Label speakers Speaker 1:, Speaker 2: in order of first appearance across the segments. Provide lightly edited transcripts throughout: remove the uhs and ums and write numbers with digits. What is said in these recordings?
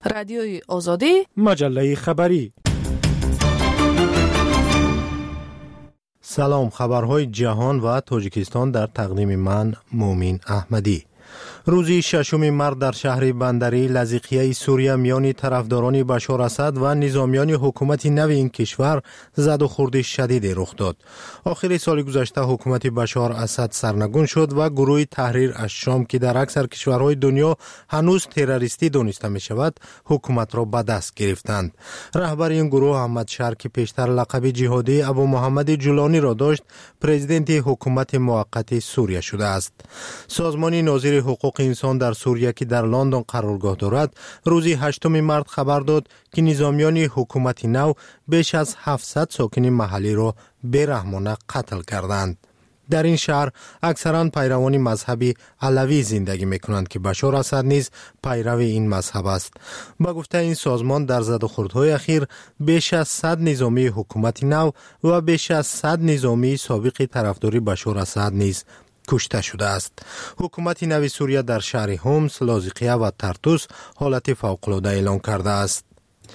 Speaker 1: رادیوی آزادی،
Speaker 2: مجله خبری. سلام، خبرهای جهان و تاجیکستان در تقدیم من مومین احمدی. روزی 6 مارس در شهر بندری لزیقیه سوریه میان طرفداران بشار اسد و نظامیان حکومت نو این کشور زد و خورد شدید رخ داد. آخر سال گذشته حکومت بشار اسد سرنگون شد و گروه تحریر الشام که در اکثر کشورهای دنیا هنوز تروریستی دانسته می شود حکومت را به دست گرفتند. رهبر این گروه احمد شر که پیشتر لقب جهادی ابو محمد جولانی را داشت پرزیدنت حکومت موقت سوریه شده است. سازمان ناظر حقوق انسان در سوریه که در لندن قرارگاه دارد روزی 8 مارس خبر داد که نظامیان حکومت نو بیش از 700 ساکن محلی را بیرحمانه قتل کردند. در این شهر اکثرا پیروان مذهب علوی زندگی میکنند که بشار اسد نیز پیرو این مذهب است. با گفته این سازمان در زد و خوردهای اخیر بیش از 100 نظامی حکومت نو و بیش از 100 نظامی سابق طرفداری بشار اسد نیز کشته شده است. حکومت نو سوریه در شهر هومس، لاذقیه و ترتوس حالت فوق‌العاده اعلان کرده است.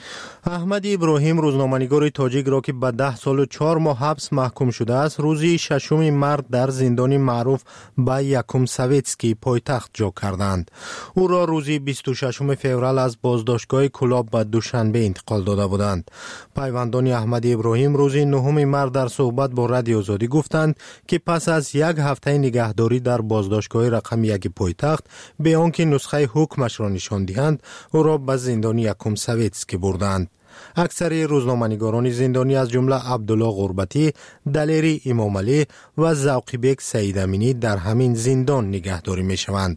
Speaker 2: احمد ابراهیم روزنامه‌نگار تاجیک را که به 10 سال و 4 ماه حبس محکوم شده است روزی 6 مارس در زندان معروف به یکم سویتسکی پایتخت جا کردند. او را روزی 26 فوریه از بازداشتگاه کلاب به دوشنبه انتقال داده بودند. پیوندان احمد ابراهیم روزی 9 مارس در صحبت با رادیو آزادی گفتند که پس از یک هفته نگهداری در بازداشتگاه رقم 1 پایتخت به آنکه نسخه حکمش را نشان دهند او را به زندان یکم سویتسکی بردند. اکثر روزنامه‌نگاران زندانی از جمله عبدالله غربتی، دلیری امام علی و ذوقی‌بک سعید امینی در همین زندان نگهداری می‌شوند.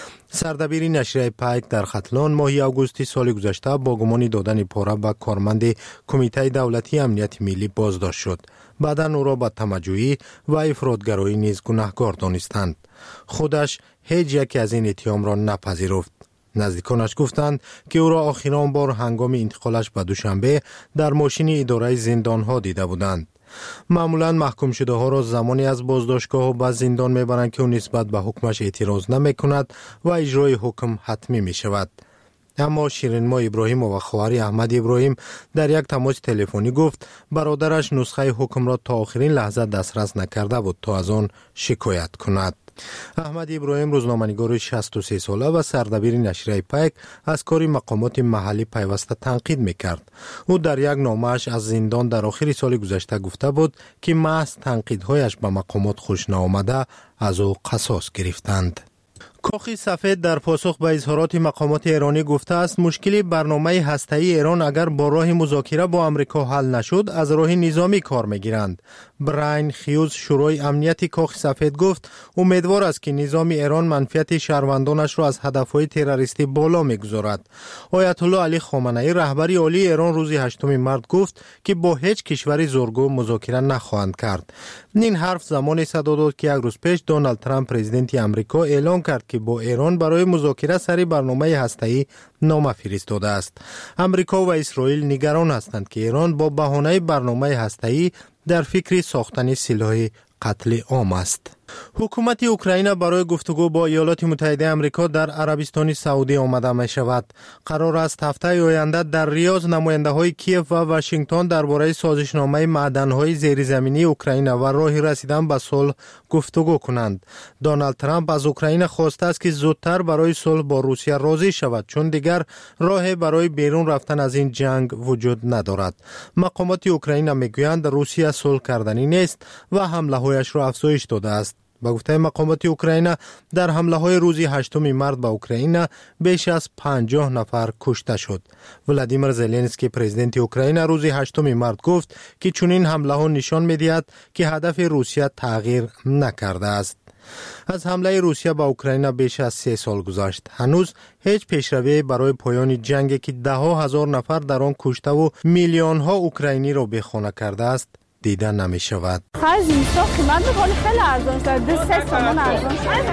Speaker 2: سردبیر نشریه پیک در ختلان ماه آگوست سال گذشته با گمان دادن پاره به کارمند کمیته دولتی امنیت ملی بازداشت شد. بعداً او را به تمجویی و افراط‌گرایی نیز گناهکار دانستند. خودش هیچ یک از این اتهام را نپذیرفت. نزدیکانش گفتند که او را آخرین بار هنگام انتقالش به دوشنبه در ماشین اداره زندان‌ها دیده بودند. معمولاً محکوم شده ها را زمانی از بازداشتگاه و به زندان میبرند که او نسبت به حکمش اعتراض نمیکند و اجرای حکم حتمی می شود. اما شیرین‌ما ابراهیم و خواهر احمد ابراهیم در یک تماس تلفنی گفت برادرش نسخه حکم را تا آخرین لحظه دسترس نکرده بود تا از آن شکایت کند. احمد ابراهیم روزنامه‌نگار 63 ساله و سردبیر نشریه پیک از کار مقامات محلی پیوسته تنقید میکرد. او در یک نامه‌اش از زندان در آخر سال گذشته گفته بود که محض تنقیدهایش به مقامات خوش نآمده از او قصاص گرفتند. کاخ سفید در پاسخ به اظهارات مقامات ایرانی گفته است مشکل برنامه هسته‌ای ایران اگر با راه مذاکره با آمریکا حل نشد از راه نظامی کار میگیرند. براین خیوز شورای امنیت کاخ سفید گفت امیدوار است که نظام ایران منفعت شهروندانش را از هدفهای تروریستی بالا میگذارد. آیت الله علی خامنه‌ای رهبر عالی ایران روز 8 مارس گفت که با هیچ کشوری زورگو مذاکره نخواهند کرد. این حرف زمانی صدا داد که یک روز پیش دونالد ترامپ پرزیدنت آمریکا اعلان کرد که با ایران برای مذاکره سری برنامه هسته‌ای نامه فرستاده است. آمریکا و اسرائیل نگران هستند که ایران با بهانه برنامه هسته‌ای در فکر ساختن سلاح قتل عام است. حکومت اوکراین برای گفتگو با ایالات متحده آمریکا در عربستان سعودی آمده می شود. قرار است هفته آینده در ریاض نماینده های کیف و واشنگتن درباره سازشنامه معدن‌های زیرزمینی اوکراین و راه رسیدن به صلح گفتگو کنند. دونالد ترامپ از اوکراین خواسته است که زودتر برای صلح با روسیه راضی شود چون دیگر راه برای بیرون رفتن از این جنگ وجود ندارد. مقامات اوکراین میگویند روسیه صلح کردنی نیست و حمله‌هایش را افزایش داده است. با گفته مقامات اوکراین در حمله‌های روز 8 مارس به اوکراین بیش از 50 نفر کشته شد. ولادیمیر زلنسکی پرزیدنت اوکراین روز 8 مارس گفت که چنین حمله‌ها نشان می‌دهد که هدف روسیه تغییر نکرده است. از حمله روسیه به اوکراین بیش از 3 سال گذشت. هنوز هیچ پیشروی برای پایان جنگی که ده ها هزار نفر در آن کشته و میلیون ها اوکراینی را بیخانه کرده است دیده نمی شود.
Speaker 3: خرج میسا قیمت بکنه خیلی ارزان شده 3 تومان ارزان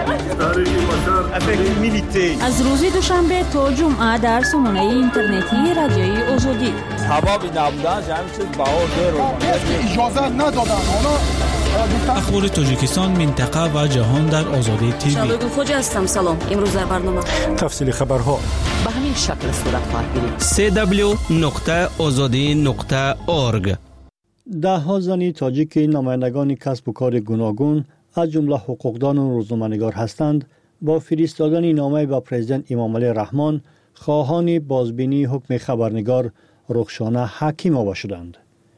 Speaker 3: شده.
Speaker 4: از روز دوشنبه تا جمعه در سامانه اینترنتی رادیوی آزادی
Speaker 5: حبابی نبودن جمعی چیز بها دیر
Speaker 6: اجازه ندادن.
Speaker 7: اخبار تاجیکستان، منطقه و جهان در آزادی تیوی.
Speaker 8: شبکه خوج هستم. سلام. امروز در برنامه
Speaker 2: تفصیل خبرها.
Speaker 8: به همین
Speaker 1: این شکل صورت خواهد گرفت.
Speaker 7: www.azadi.org.
Speaker 8: ده‌ها زن تاجیک نمایندگان کسب و کار گوناگون از جمله حقوقدان و روزنامه‌نگار هستند با فرستادن نامه به پرزیدنت امام علی رحمان خواهان بازبینی حکم خبرنگار رخشانه حکیم‌آوا شدند.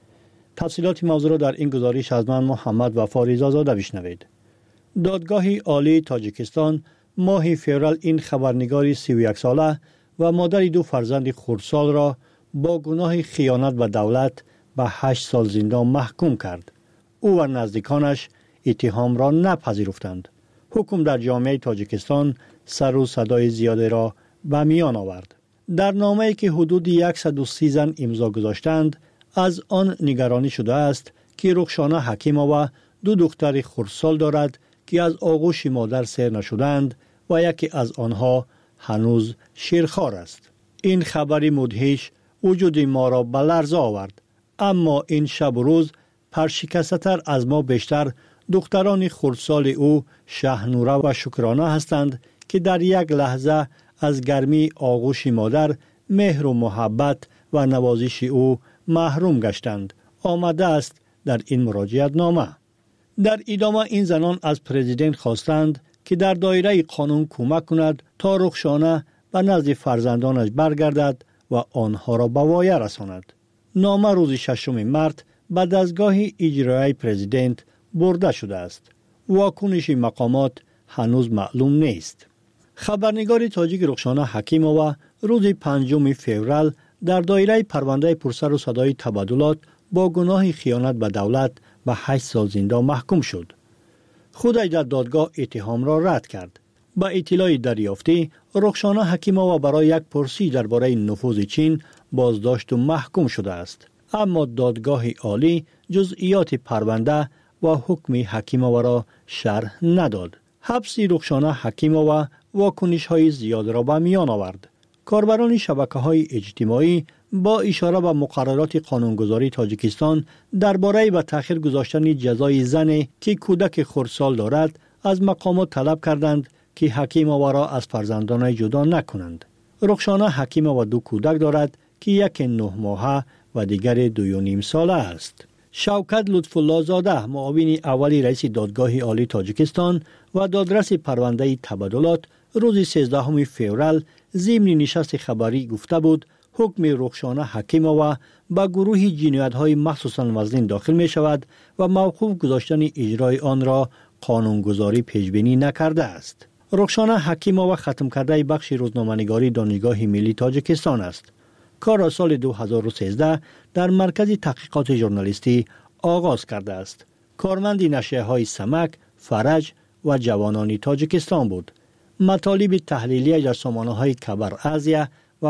Speaker 8: تفصیلات موضوع را در این گزارش از من محمد وفا رضازاده بشنوید. دادگاه عالی تاجیکستان ماه فوریه این خبرنگاری 31 ساله و مادر 2 فرزند خردسال را با گناه خیانت به دولت به 8 سال زندان محکوم کرد. او و نزدیکانش اتهام را نپذیرفتند. حکم در جامعه تاجیکستان سر و صدای زیاده را به میان آورد. در نامه‌ای که حدود 130 زن امضا گذاشتند، از آن نگرانی شده است که رخشانه حکیم‌آوا 2 دختر خردسال دارد که از آغوش مادر سیر نشدند و یکی از آنها هنوز شیرخوار است. این خبری مدهش وجود ما را به لرزه آورد. اما این شب و روز پرشکسته‌تر از ما بیشتر دختران خردسال او شهنوره و شکرانه هستند که در یک لحظه از گرمی آغوش مادر، مهر و محبت و نوازش او محروم گشتند. آمده است در این مراجعت نامه. در ادامه این زنان از پرزیدنت خواستند که در دایره قانون کمک کند تا رخشانه به نزد فرزندانش برگردد و آنها را به وایه رساند. نامه روز 6 مارس به دستگاه اجرایی پرزیدنت برده شده است. واکنش مقامات هنوز معلوم نیست. خبرنگار تاجیک رخشانه حکیم‌آوا روز 5 فوریه در دایره پرونده پرسر و صدای تبادلات با گناه خیانت به دولت به 8 سال زندان محکوم شد. خودش در دادگاه اتهام را رد کرد. با اطلاع دریافتی، رخشانه حکیم‌آوا برای یک پرسی درباره نفوذ چین بازداشت و محکوم شده است. اما دادگاه عالی جزئیات پرونده و حکم حکیم‌آوا را شرح نداد. حبس رخشانه حکیم‌آوا واکنش‌های زیاد را به میان آورد. کاربران شبکه‌های اجتماعی با اشاره به مقررات قانونگذاری تاجیکستان درباره به تأخیر گذاشتن جزای زنی که کودک خردسال دارد از مقامات طلب کردند که حکیم‌آوا را از فرزندانش جدا نکنند. رخشانه حکیم‌آوا 2 کودک دارد که یک 9 ماهه و دیگر 2.5 ساله است. شوکت لطف‌الله زاده، معاون اولی رئیس دادگاه عالی تاجیکستان و دادرس پرونده تبادلات، روز 13 فوریه ضمن نشست خبری گفته بود حکم رخشانه حکیم‌آوا به گروه جنایت‌های مخصوصاً وزن داخل می شود و موقوف گذاشتن اجرای آن را قانونگذاری پیشبینی نکرده است. رخشانه حکیم‌آوا ختم کرده بخش روزنامه‌نگاری دانشگاه ملی تاجیکستان است. کار را سال 2013 در مرکز تحقیقات ژورنالیستی آغاز کرده است. کارمند نشریه‌های سمک، فرج و جوانان تاجیکستان بود. مطالب تحلیلی در سامانه‌های خبر آزیا و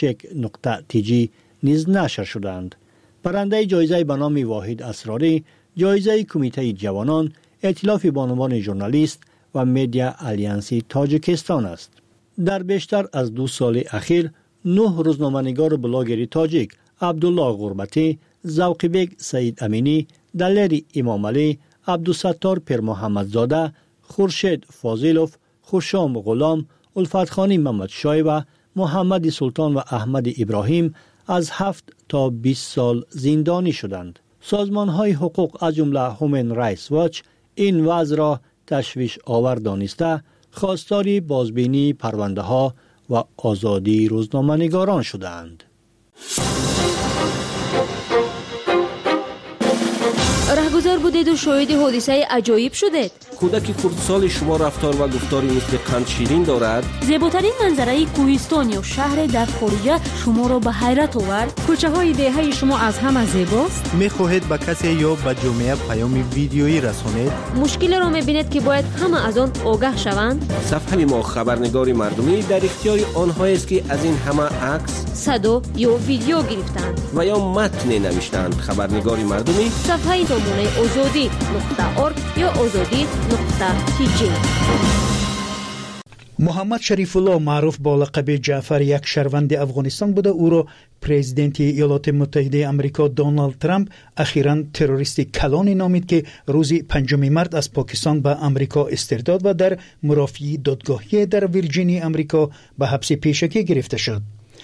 Speaker 8: فکتچک.tg نیز نشر شدند. برنده جایزه به نام واحد اسراری، جایزه کمیته جوانان، ائتلاف بانوان ژورنالیست و مدیا آلیانسی تاجیکستان است. در بیشتر از 2 سال اخیر 9 روزنامه‌نگار و بلاگر تاجیک، عبدالله غربتی، ذوقی‌بک سعید امینی، دلیر امام علی، عبدالستار پیر محمدزاده، خورشید فاضلوف، خوشام غلام، الفتخانی محمد شای و محمد سلطان و احمد ابراهیم از 7 تا 20 سال زندانی شدند. سازمان‌های حقوق از جمله هومن رایتس واچ این وضع را تشویش آور دانسته خواستار بازبینی پرونده‌ها و آزادی روزنامه‌نگاران شدند.
Speaker 9: رهگذر بودید و شاهد حادثه عجایب شدید.
Speaker 10: کودک خردسال شما رفتار و گفتاری مثل قند شیرین دارد.
Speaker 4: زیباترین منظره کوهستان یا شهر در خارج شما را به حیرت آورد.
Speaker 3: کوچه های دهه شما از همه زیباست.
Speaker 2: می‌خواهید به کسی یا به جامعه پیام ویدیویی رسانید؟
Speaker 9: مشکل را می‌بینید که باید همه از آن آگاه شوند.
Speaker 10: صفحه ما خبرنگار مردمی در اختیار آنهایی است که از این همه عکس،
Speaker 9: صدا یا ویدیو گرفتند
Speaker 10: و یا متن نوشتند. خبرنگار مردمی
Speaker 9: صفحه سامانه azadi.org یا azadi.tg.
Speaker 1: محمد شریف الله معروف با لقب جعفر یک شهروند افغانستان بوده. او را پرزیدنت ایالات متحده آمریکا دونالد ترامپ اخیراً تروریست کلانی نامید که روز 5 مارس از پاکستان به آمریکا استرداد و در مرافعه دادگاهی در ویرجینیا آمریکا به حبس پیشگی گرفته شد.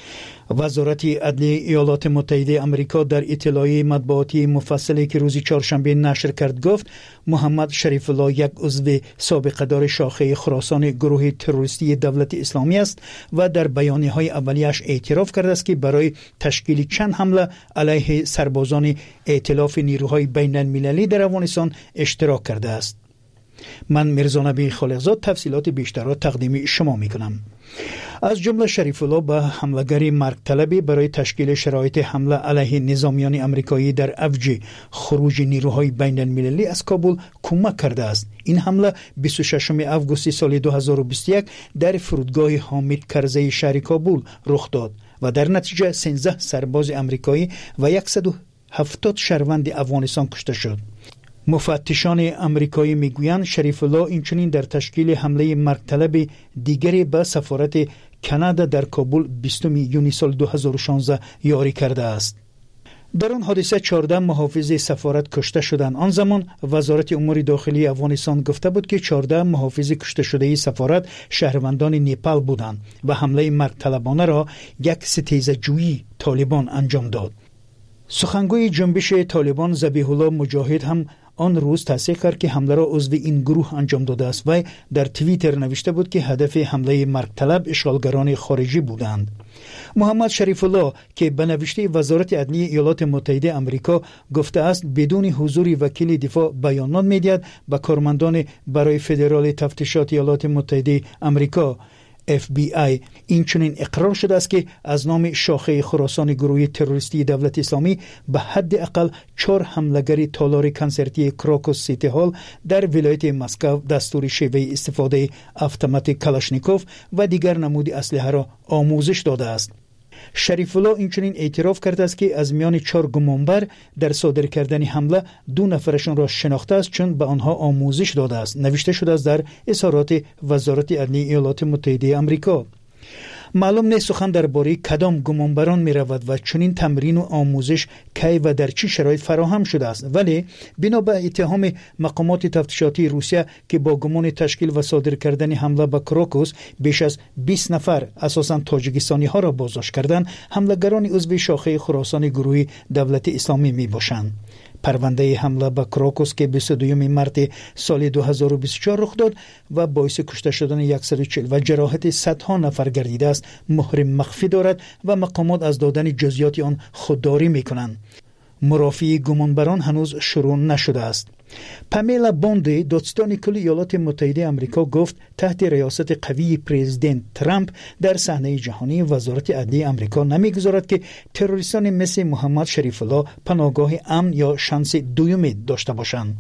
Speaker 1: وزارت عدلیه ایالات متحده آمریکا در اطلاعیه مطبوعاتی مفصلی که روز چهارشنبه نشر کرد گفت محمد شریف الله یک عضو سابقه دار شاخه خراسان گروه تروریستی دولت اسلامی است و در بیانیه‌های اولیه‌اش اعتراف کرده است که برای تشکیل چند حمله علیه سربازان ائتلاف نیروهای بین المللی در افغانستان اشتراک کرده است. من میرزا نبی خالقزاد تفصیلات بیشتر را تقدیم شما میکنم. از جمله شریف الله به حمله‌گری مرگ طلبی برای تشکیل شرایط حمله علیه نظامیان آمریکایی در اوج خروج نیروهای بین المللی از کابل کمک کرده است. این حمله 26 آگوست سال 2021 در فرودگاه حامد کرزی شهر کابل رخ داد و در نتیجه 13 سرباز آمریکایی و 170 شهروند افغانستان کشته شد. مفتشان آمریکایی میگویند شریف الله اینچنین در تشکیل حمله مرگ طلب دیگری به سفارت کانادا در کابل 20 یونیو سال 2016 یاری کرده است. در آن حادثه 14 محافظ سفارت کشته شدند. آن زمان وزارت امور داخلی افغانستان گفته بود که 14 محافظ کشته شده سفارت شهروندان نیپال بودند و حمله مرگ طلبانه را یک ستیزه جویی طالبان انجام داد. سخنگوی جنبش طالبان ذبیح الله مجاهد هم آن روز تصدیق کرد که حمله را عضو این گروه انجام داده است و در توییتر نوشته بود که هدف حمله مرگ طلب اشغالگران خارجی بودند. محمد شریف الله که به نوشته وزارت عدلیه ایالات متحده آمریکا گفته است بدون حضور وکیل دفاع بیانات می‌دهد به کارمندان برای فدرال تفتیشات ایالات متحده آمریکا FBI اینچنین اقرار شده است که از نام شاخه خراسان گروه تروریستی دولت اسلامی به حد اقل 4 حمله‌گر تالار کنسرتی کراکوس سیتی هال در ولایت مسکو دستور شیوه استفاده اتومات کلاشنیکوف و دیگر نمود اسلحه را آموزش داده است. شریف الله اینچنین اعتراف کرده است که از میان 4 گمانبر در صادر کردن حمله 2 نفرشان را شناخته است چون به آنها آموزش داده است. نوشته شده است در اظهارات وزارت عدلیه ایالات متحده آمریکا. معلوم نیست سخن درباره کدام گمانبران می رود و چنین تمرین و آموزش کی و در چه شرایط فراهم شده است، ولی بنا به اتهام مقامات تفتیشاتی روسیه که با گمان تشکیل و صادر کردن حمله به کراکوس بیش از 20 نفر اساساً تاجیکستانی ها را بازداشت کردند، حمله‌گران عضو شاخه خراسان گروه دولت اسلامی می باشند. پرونده حمله به کراکوس که 22 مارس سال 2024 رخ داد و باعث کشته شدن 140 و جراحت صدها نفر گردیده است مهر مخفی دارد و مقامات از دادن جزئیات آن خودداری می‌کنند. مرافعه گمانبران هنوز شروع نشده است. پامیلا بوندی دادستان کل ایالات متحده آمریکا گفت تحت ریاست قوی پرزیدنت ترامپ در صحنه جهانی وزارت عدلیه آمریکا نمیگذارد که تروریستان مثل محمد شریف الله پناهگاه امن یا شانس دومی داشته باشند.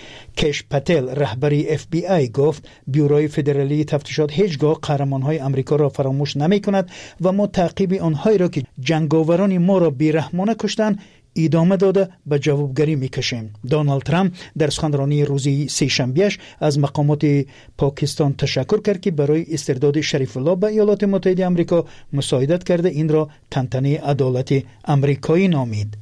Speaker 1: کش پتل رهبری FBI گفت بیوروی فدرالی تفتیشات هیچگاه قهرمانهای آمریکا را فراموش نمی کند و ما تعقیب آنهایی را که جنگاوران ما را بیرحمانه کشتند ادامه داده به جوابگری میکشیم. دونالد ترامپ در سخنرانی روزی سه‌شنبه‌اش از مقامات پاکستان تشکر کرد که برای استرداد شریف الله به ایالات متحده آمریکا مساعدت کرده این را تنتنه عدالت آمریکایی نامید.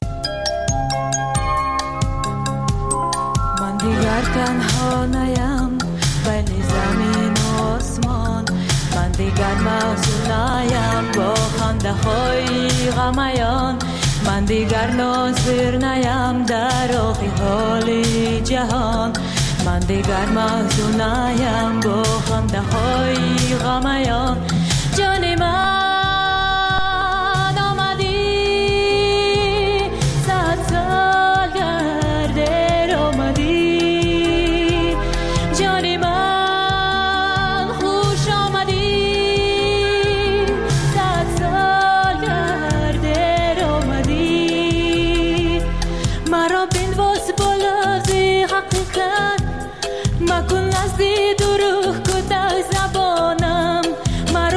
Speaker 11: من دیگر تنها نیم بین زمین و آسمان، من دیگر محزون نیم با خنده های غمیان، من دیگر ناظر نیم در آخی حال جهان، من دیگر محزون نیم با خنده های غمیان. جان من آمدی 100 سال گرده آمدی، جان من خوش آمدی 100 سال گرده آمدی. مرا بنواز بالازی حقیقت مکن نزدی دروغ کده زبانم، مرا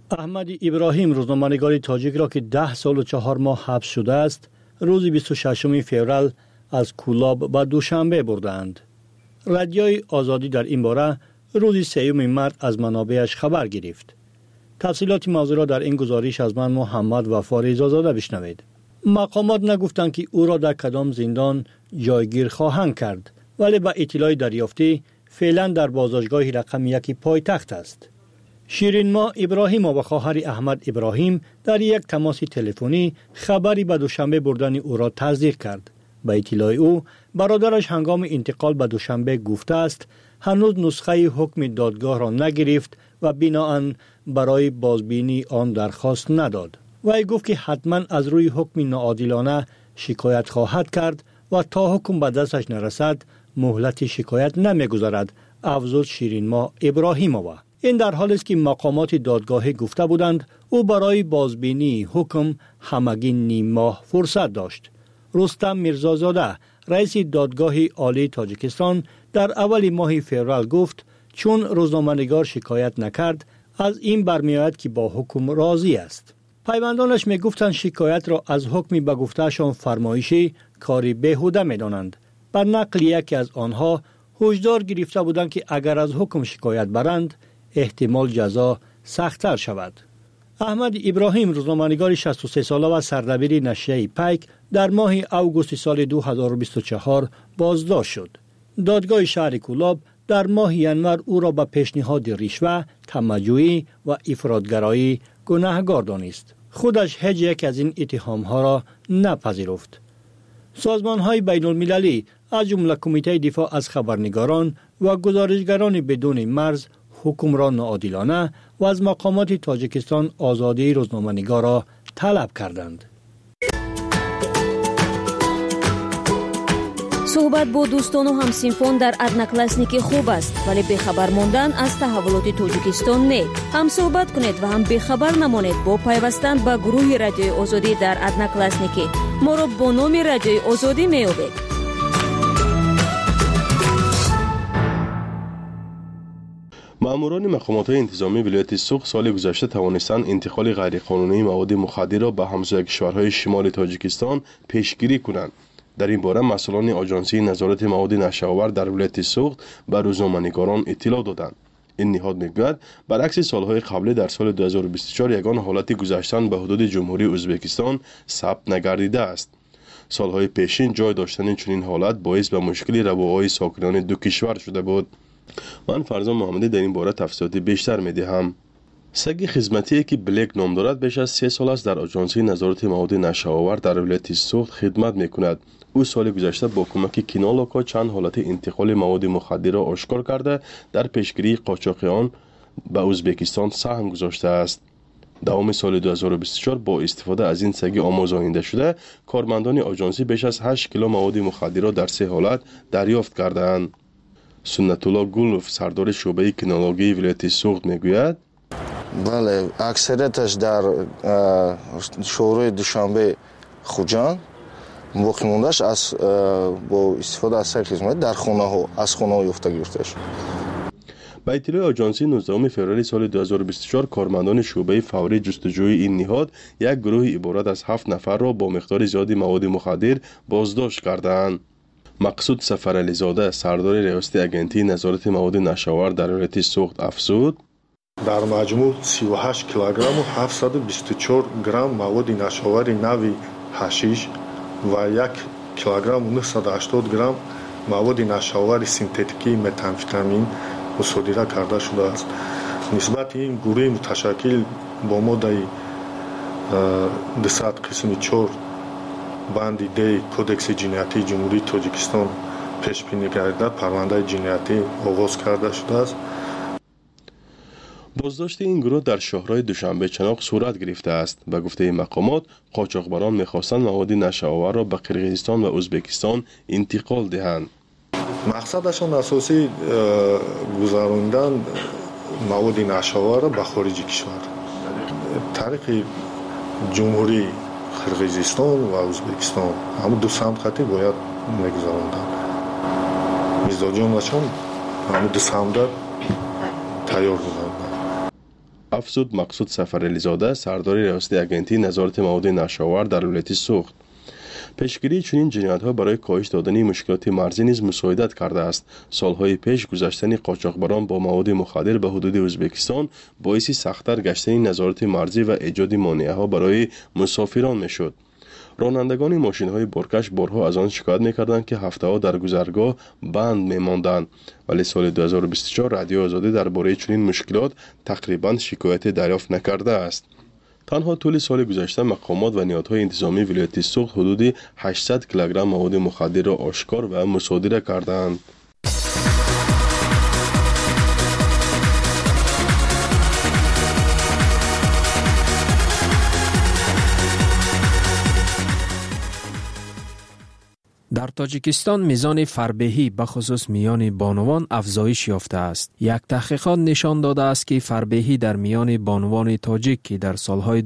Speaker 8: احمد ابراهیم روزنامه‌نگار تاجیک را که 10 سال و 4 ماه حبس شده است روز 26 فوریه از کولاب به دوشنبه بردند. رادیوی آزادی در این باره روز 3 مارس از منابعش خبر گرفت. تفصیلات موضوع را در این گزارش از من محمد وفا رضازاده بشنوید. مقامات نگفتند که او را در کدام زندان جایگیر خواهند کرد، ولی به اطلاع دریافتی فعلا در بازداشتگاه رقم 1 پایتخت است. شیرین ماه ابراهیم و خواهر احمد ابراهیم در یک تماس تلفنی خبری به دوشنبه بردن او را تصدیق کرد. به اطلاع او برادرش هنگام انتقال به دوشنبه گفته است هنوز نسخه حکم دادگاه را نگرفت و بنااً برای بازبینی آن درخواست نداد. وی گفت که حتما از روی حکم ناعادلانه شکایت خواهد کرد و تا حکم به دستش نرسد مهلت شکایت نمیگذارد. افزود شیرین ماه ابراهیمووا. این در حالی است که مقامات دادگاه گفته بودند او برای بازبینی حکم همگی نیم ماه فرصت داشت. رستم میرزازاده رئیس دادگاه عالی تاجیکستان در اول ماه فوریه گفت چون روزنامه‌نگار شکایت نکرد از این برمیآید که با حکم راضی است. پیوندانش میگفتند شکایت را از حکمی به گفتهشان فرمایشی کاری بیهوده میدانند. بر نقل یکی از آنها هشدار گرفته بودند که اگر از حکم شکایت برند احتمال جزا سخت‌تر شود. احمد ابراهیم روزنامه‌نگار 63 ساله و سردبیر نشریه پیک در ماه اوگوست سال 2024 بازداشت شد. دادگاه شهر کولاب در ماه ژانویه او را به پیشنهاد رشوه، تمجویی و افراطگرایی گناهکار دانست. خودش هیچ یک از این اتهام‌ها را نپذیرفت. سازمان‌های بین‌المللی از جمله کمیته دفاع از خبرنگاران و گزارشگران بدون مرز حکم را ناعادلانه و از مقامات تاجیکستان آزادی روزنامه‌نگار را طلب کردند.
Speaker 9: صحبت با دوستان و همسنفان در ادناکلاسنیک خوب است، ولی بخبر ماندن از تحولات تاجیکستان نه. هم صحبت کنید و هم بخبر نمانید با پیوستن به گروه رادیوی آزادی در ادناکلاسنیک. ما را با نام رادیوی آزادی می‌یابید.
Speaker 12: ماموران مقامات انتظامی ولایت سوق سال گذشته توانستند انتقال غیرقانونی مواد مخدر را به همسایه کشورهای شمال تاجیکستان پیشگیری کنند. در این باره مسئولان آژانسی نظارت مواد نشه‌آور در ولایت سوق به روزنامه‌نگاران اطلاع دادند. این نهاد میگوید برعکس سالهای قبلی در سال 2024 یگان حالت گذشتن به حدود جمهوری ازبکستان ثبت نگردیده است. سالهای پیشین جای داشتن چنین حالت باعث به مشکل رواهای ساکنان دو کشور شده بود. من فرزان محمدی در این باره تفصیلات بیشتر می‌دهم. سگ خدمتی که بلک نام دارد بیش از 3 سال است در آژانس نظارت مواد نشه‌آور در ولایت سوخت خدمت می‌کند. او سال گذشته با کمک کینالاکا چند حالت انتقال مواد مخدر را آشکار کرده در پیشگیری قاچاق آن به ازبکستان سهم گذاشته است. دوام سال 2024 با استفاده از این سگ آموزانیده شده کارمندان آژانسی بیش از 8 کیلو مواد مخدر را در 3 حالت دریافت کردند. سنت الله گلوف سردار شعبه کینولوژی ولایت سوخت میگوید
Speaker 13: بله اکثریتش در شورای دوشنبه خوجان باقی موندهش از با استفاده از سگ خدمت در خانه ها از خانه ها یافته گرفته شد.
Speaker 12: به اطلاع آژانسی 19 فوریه سال 2024 کارمندان شعبه فوری جستجوی این نهاد یک گروه عبارت از 7 نفر را با مقدار زیادی مواد مخدر بازداشت کردند. مقصود سفرعلی زاده سردار ریاستی اگنتی نظارت مواد نشه‌آور در ولایت سوخت افزود
Speaker 14: در مجموع 38 کیلوگرم و 724 گرم مواد نشه‌آور نوی حشیش و 1 کیلوگرم و 980 گرم مواد نشه‌آور سنتتیکی متامفتامین مصادره کرده شده است. نسبت این گروه متشکل با ماده 200 قسم 4 بند دی کودکس جنایتی جمهوری تاجیکستان پیش بینی گردد پرونده جنایتی آغاز کرده شده است.
Speaker 12: بازداشت این گروه در شهرهای دوشنبه چناق صورت گرفته است. به گفته مقامات قاچاقبران می‌خواستند مواد نشه‌آور را به قرقیزستان و ازبکستان انتقال دهند.
Speaker 14: مقصدشان اساسی گذراندن مواد نشه‌آور را به خارج کشور طریق جمهوری قرقیزستان و ازبکستان همون دو سمت خطی باید میگذراندن. مزداجانشان همون دو سمت تیار بودند.
Speaker 12: افزود مقصود سفرعلی زاده سردار ریاست اگنتی نظارت مواد نشاور در ولایت سوخت. پیشگیری چنین جنایت‌ها برای کاهش دادن مشکلات مرزی نیز مساعدت کرده است. سالهای پیش گذشتن قاچاقبران با مواد مخدر به حدود ازبکستان باعث سخت‌تر گشتن نظارت مرزی و ایجاد مانع‌ها برای مسافران می‌شد. رانندگان ماشین‌های بارکش بارها از آن شکایت می‌کردند که هفته‌ها در گذرگاه بند می‌ماندند، ولی سال 2024 رادیو آزادی درباره چنین مشکلات تقریباً شکایت دریافت نکرده است. تنها طول سال گذشته مقامات و نهادهای انتظامی ولایت سوخت حدود 800 کیلوگرم مواد مخدر را آشکار و مصادره کردند.
Speaker 15: در تاجیکستان میزان فربهی به خصوص میان بانوان افزایش یافته است. یک تحقیقات نشان داده است که فربهی در میان بانوان تاجیک که در سالهای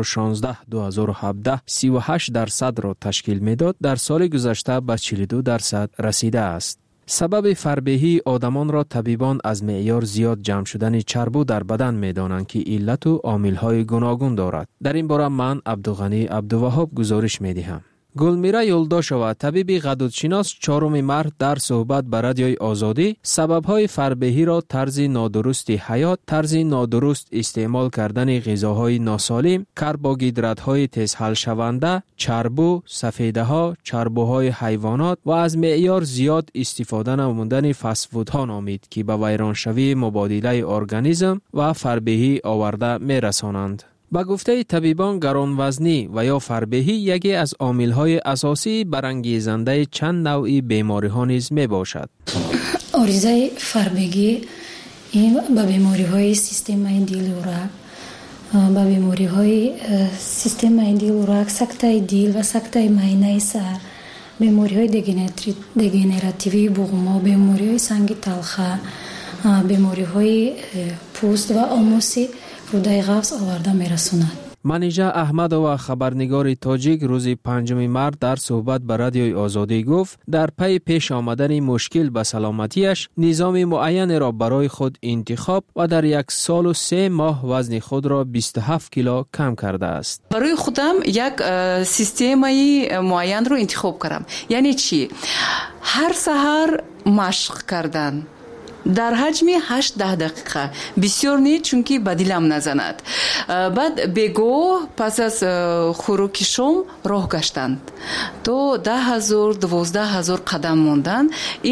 Speaker 15: 2016-2017 38% را تشکیل میداد، در سال گذشته به 42% رسیده است. سبب فربهی آدمان را طبیبان از معیار زیاد جمع شدن چربو در بدن می‌دانند که علت و عامل‌های گوناگون دارد. در این باره من عبدالغنی عبدالوهاب گزارش می‌دهم. گلمیرا یولداشова طبیب غدودشناس 4 مارس در صحبت با رادیوی آزادی سبب‌های فربهی را طرز نادرست حیات، طرز نادرست استعمال کردن غذاهای ناسالم، کربوهیدرات‌های تیز حل شونده، چربو، سفیده‌ها، چربوهای حیوانات و از معیار زیاد استفاده نمودن فست فودها نامید که به ویرانشوی مبادله ارگانیسم و فربهی آورده می‌رسانند. با گفته طبیبان گرانوزنی و یا فربهی یکی از عامل‌های اساسی برانگیزنده چند نوعی بیماری‌ها نیز میباشد.
Speaker 16: عارضه فربگی این با بیماری‌های سیستم دل و رگ، با بیماری‌های سیستم دل و رگ، سکته دل و سکته معده سر، بیماری‌های دگنراتیوی بوم، بیماری‌های سنگ تلخه، بیماری‌های پوست و آموسی رودای قفص آورده میرسوند.
Speaker 15: منیژه احمدова خبرنگار تاجیک روز 5 مارس در صحبت با رادیوی آزادی گفت در پی پیش آمدن مشکل به سلامتیش نظام معین را برای خود انتخاب و در 1 سال و 3 ماه وزن خود را 27 کیلو کم کرده است.
Speaker 17: برای خودم یک سیستمی معین رو انتخاب کردم. یعنی چی؟ هر سحر مشق کردن در حجم 8-10 دقیقه بسیار نیست، چون که به دلم نزند. بعد بگو پس از خوراک شام راه گشتند تو 10,000-12,000 قدم موندن.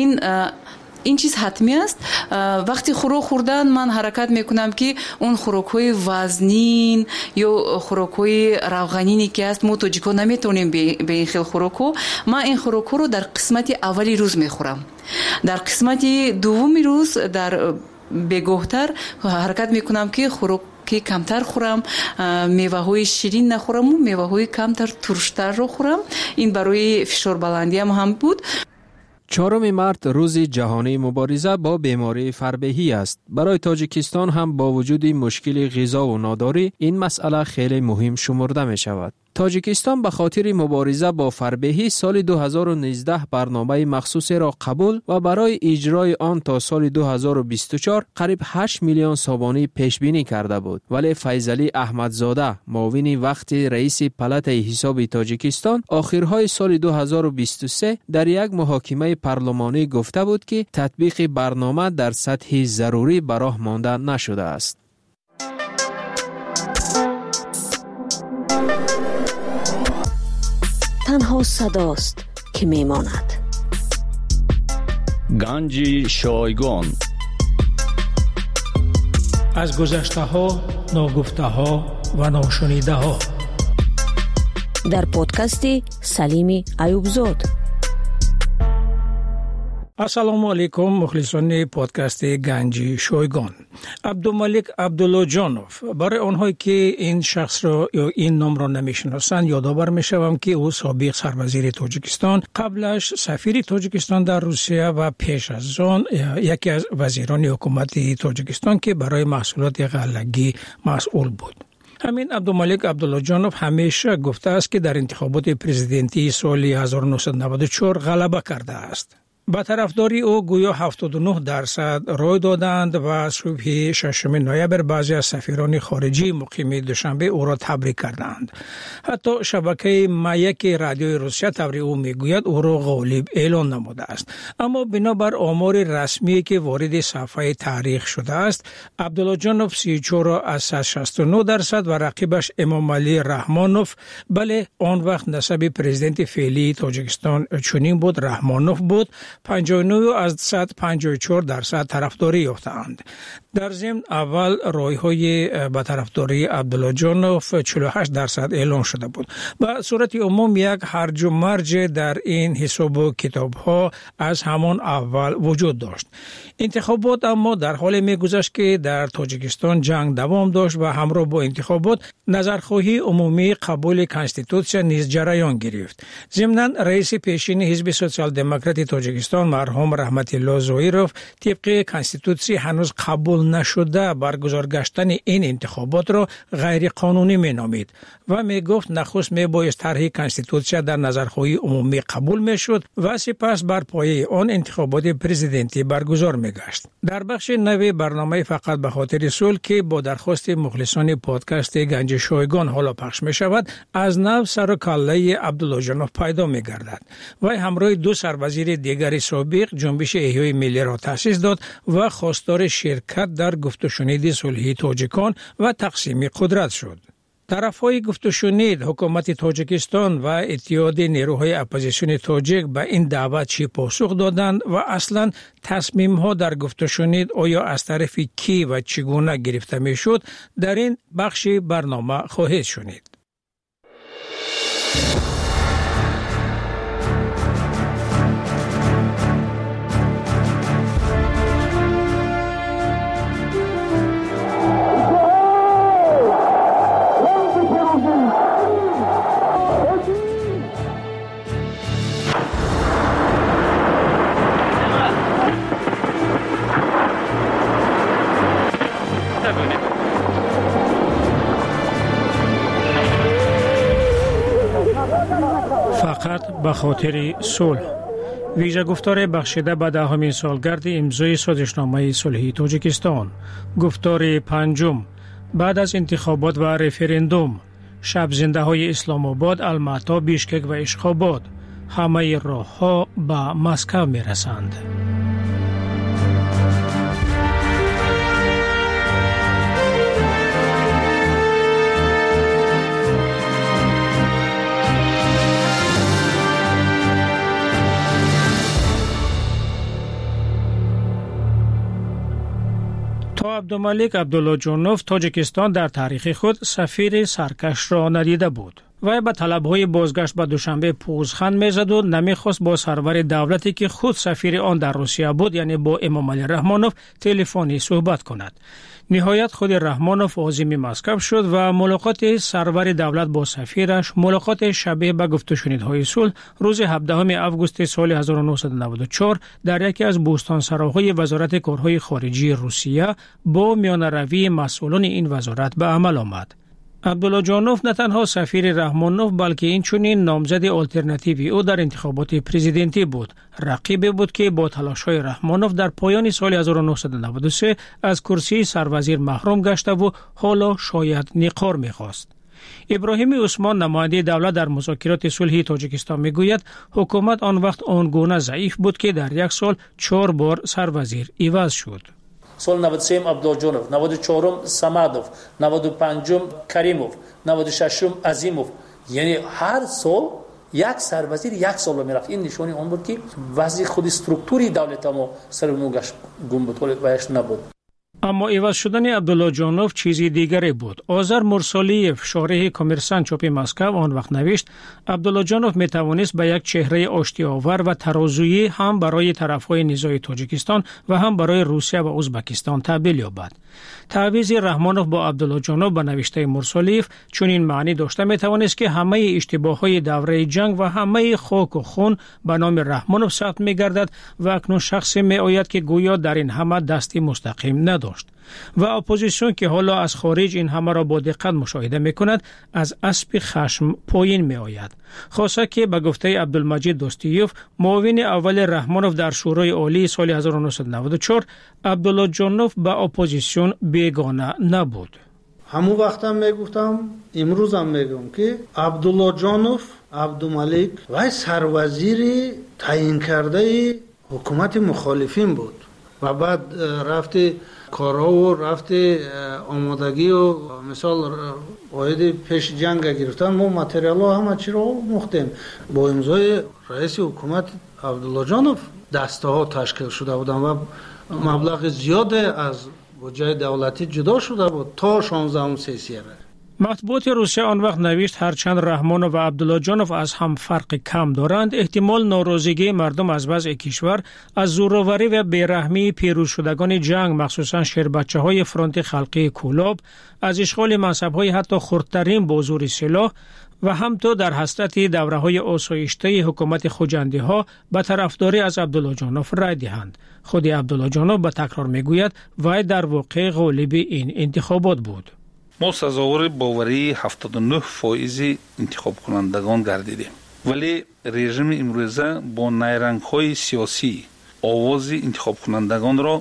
Speaker 17: این چیز حتمی است. وقتی خوراک خوردن من حرکت میکنم که اون خوراک‌های وزنین یا خوراک‌های روغنینی که است ما تاجیک‌ها نمیتونیم به این خیل خوراک‌ها. من این خوراک‌ها رو در قسمت اولی روز میخورم. در قسمت دومی روز در بگوهتر حرکت میکنم که خوراک که کمتر خورم، میوه های شیرین نخورم و میوه های کمتر ترشتر رو خورم. این برای فشار بلندی هم بود.
Speaker 15: 4 مارس روز جهانی مبارزه با بیماری فربهی است. برای تاجیکستان هم با وجود مشکل غذا و ناداری این مسئله خیلی مهم شمرده می شود. تاجیکستان به خاطر مبارزه با فربهی سال 2019 برنامه مخصوصی را قبول و برای اجرای آن تا سال 2024 قریب 8 میلیون سوبانی پیش بینی کرده بود. ولی فیضعلی احمدزاده معاون وقت رئیس پلات حساب تاجیکستان آخرهای سال 2023 در یک محاکمه پارلمانی گفته بود که تطبیق برنامه در سطح ضروری به راه مانده نشده است.
Speaker 9: تنها صداست که میماند.
Speaker 5: گنج شایگان
Speaker 18: از گذشته ها، ناگفته ها و ناشنیده ها
Speaker 9: در پادکست سلیم ایوبزاد.
Speaker 18: السلام علیکم مخلصان پادکست گنج شایگان. عبدالملک عبداللهجانوف، برای آنهایی که این شخص را یا این نام را نمیشناسند یادآور میشوم که او سابق سروزیر تاجیکستان، قبلش سفیر تاجیکستان در روسیه و پیش از آن یکی از وزیران حکومت تاجیکستان که برای محصولات غلگی مسئول بود. همین عبدالملک عبداللهجانوف همیشه گفته است که در انتخابات پرزیدنتی سال 1994 غلبه کرده است. با طرفداری او گویا 79% رای دادند و صبح 6 نوامبر بعضی از سفیران خارجی مقیم دوشنبه او را تبریک کردند. حتی شبکه مایک رادیوی روسیه تبریک او میگوید او را غالب اعلان نموده است. اما بنابر آمار رسمی که وارد صفحه تاریخ شده است، عبدالله جانوف 34 از 69% و رقیبش امام علی رحمانوف، بله آن وقت نسب پرزیدنت فعلی تاجیکستان چنین بود، رحمانوف بود، 59 از 154% طرفداری یافتند. در ضمن اول رای‌های با طرفداری عبدالله جانوف 48% اعلان شده بود. به صورت عموم یک هرج و مرج در این حساب و کتاب‌ها از همان اول وجود داشت. انتخابات اما در حال می‌گذشت که در تاجیکستان جنگ دوام داشت و همراه با انتخابات نظرخواهی عمومی قبول کنستیتوسیا نیز جریان گرفت. ضمناً رئیس پیشین حزب سوسیال دموکرات تاجیکستان مرحوم رحمت الله زویروف طبق کنستیتوسیا هنوز قبول نشده برگزار گشتن این انتخابات را غیر قانونی مینامید و میگفت نخست میبایست طرح کنستیتوسیا در نظرخواهی عمومی قبول میشد و سپس بر پایه آن انتخابات پرزیدنتی برگزار میگشت. در بخش نوی برنامه فقط به خاطر صلح که با درخواست مخلصان پادکست گنج شایگان حالا پخش می شود، از نو سر و کله عبدالله جانوف پیدا می گردد. و همراه دو سروزیر دیگر سابق جنبش احیای ملی را تأسیس داد و خواستار شرکت در گفت و شنید صلحی تاجیکان و تقسیم قدرت شد. طرفهای گفت و شنید حکومت تاجیکستان و اتحاد نیروهای اپوزیسیون تاجیک به این دعوت چی پاسخ دادند و اصلا تصمیم ها در گفت و شنید آیا از طرف کی و چگونه گرفته می شد در این بخش برنامه خواهید شنید. فقط به خاطر صلح. ویژه گفتار بخشیده به 10مین سالگرد امضای سازشنامه صلحی تاجیکستان. گفتار پنجم بعد از انتخابات و رفراندوم. شب زنده های اسلام آباد، الماتا، بیشکک و اشخاباد. همه راه ها به مسکو می رسند. عبدالملک عبدالله جانوف تاجیکستان در تاریخ خود سفیر سرکش را ندیده بود. وی به طلب‌های بازگشت به دوشنبه پوزخند می‌زد و نمی‌خواست با سرور دولتی که خود سفیر آن در روسیه بود یعنی با امام علی رحمانوف تلفنی صحبت کند. نهایت خود رحمانوف عازم مسکو شد و ملاقات سرور دولت با سفیرش ملاقات شبیه به گفت و شنیدهای صلح روز 17 آگوست سال 1994 در یکی از بوستانسراهای وزارت کارهای خارجی روسیه با میانه‌روی مسئولان این وزارت به عمل آمد. عبدالله جانوف نه تنها سفیر رحمانوف بلکه اینچنین نامزد آلترناتیوی او در انتخابات پرزیدنتی بود. رقیبی بود که با تلاش‌های رحمانوف در پایان سال 1993 از کرسی سروزیر محروم گشته و حالا شاید نقار می‌خواست. ابراهیم عثمان نماینده دولت در مذاکرات صلحی تاجیکستان میگوید حکومت آن وقت آنگونه ضعیف بود که در یک سال 4 بار سروزیر عوض شد.
Speaker 19: سال 93 عبدالله جانوف، 94 سمادوف، 95 کریموف، 96 عظیموف. یعنی هر سال یک سروزیر یک سال میرفت. این نشانی اون بود که وضع خود استرکتوری دولت ما سر نوگش گم بود ویش نبود.
Speaker 18: اما عوض شدن عبدالله جانوف چیزی دیگری بود. آذر مرسالیف شارح کمرسانت چاپ مسکو آن وقت نوشت عبدالله جانوف می توانست به یک چهره آشتی‌آور و ترازویی هم برای طرفهای نزاع تاجیکستان و هم برای روسیه و ازبکستان تبدیل یابد. تعویض رحمانوف با عبدالله جانوف به نوشته مرسالیف چون این معنی داشته می توانست که همه اشتباهات دوره جنگ و همه خاک و خون به نام رحمانوف ثبت می گردد و اکنون شخصی می آید که گویا در این همه دستی مستقیم نداشت. و اپوزیسیون که حالا از خارج این همه را با دقت مشاهده میکند از اسب خشم پایین می آید. خاصه که به گفته عبدالمجید دوستیوف معاون اول رحمانوف در شورای عالی سال 1994 عبدالله جانوف به اپوزیسیون بیگانه نبود.
Speaker 20: همون وقتم میگفتم امروزم میگم که عبدالله جانوف عبدالملک و سروزیر تعیین کرده حکومت مخالفین بود و بعد رفته کارها و رفته آمادگی و مثال واحد پیش جنگ گرفتن ما متریال ها همه چی رو مختیم با امضای رئیس حکومت عبدالله جانوف دسته ها تشکیل شده بودن و مبلغ زیاد از بودجه دولتی جدا شده بود تا 16 سیسیه.
Speaker 18: مطبوعات روسیه آن وقت نوشت هرچند رحمانوف و عبدالله جانوف از هم فرق کم دارند، احتمال ناراضگی مردم از وضع کشور از زورآوری و بیرحمی پیروز شدگان جنگ مخصوصا شیربچه‌های فرانت خلقی کولاب از اشغال منصب‌های حتی خردترین با زور سلاح و همطور در حسرت دوره‌های آسایشته حکومت خوجندی‌ها به طرفداری از عبدالله جانوف رای دهند. خود عبدالله جانوف به تکرار میگوید وی در واقع غالب این انتخابات بود.
Speaker 21: ما سزاوار باوری 79% انتخاب کنندگان گردیدیم، ولی رژیم امروزه با نیرنگ‌های سیاسی آواز انتخاب کنندگان را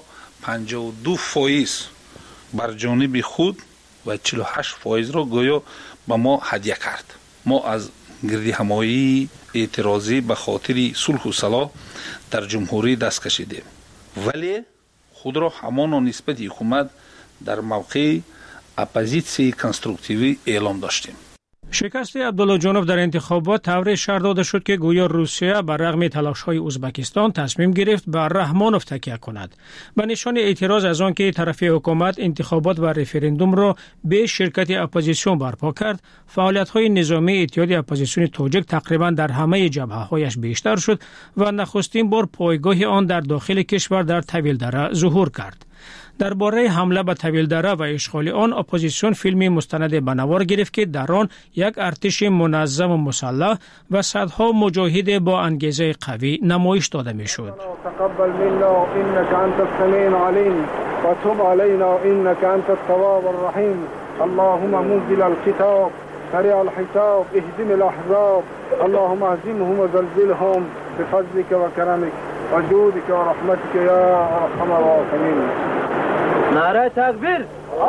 Speaker 21: 52% بر جانب خود و 48% را گویا به ما هدیه کرد. ما از گردی همایی اعتراضی به خاطر صلح و صلاح در جمهوری دست کشیدیم، ولی خود را همان نسبت حکومت در موقع اپوزیسیون کنستروکتیوی اعلام داشتیم.
Speaker 18: شکست عبدالله جانوف در انتخابات طوری شرح داده شد که گویا روسیه بر رغم تلاش‌های ازبکستان تصمیم گرفت بر رحمانوف تکیه کند. به نشان اعتراض از آن که طرف حکومت انتخابات و رفراندوم را به شرکت اپوزیسیون برپا کرد، فعالیت‌های نظامی اتحاد اپوزیسیون تاجیک تقریبا در همه جبهه‌هایش بیشتر شد و نخستین بار پایگاه آن در داخل کشور در طویلدره ظهور کرد. درباره حمله به طویلدره و اشغال آن اپوزیسیون فیلمی مستند به نوار گرفت که در آن یک ارتش منظم و مسلح و صدها مجاهد با انگیزه قوی نمایش داده میشد.
Speaker 22: تقبل منا انك انت السميع العليم وتب علينا انك انت التواب الرحيم اللهم منزل الكتاب سريع الحساب اهزم الاحزاب اللهم اهزمهم وزلزلهم بفضلك وكرمك وجودك ورحمتك يا ارحم الراحمين.
Speaker 23: نعره تکبیر.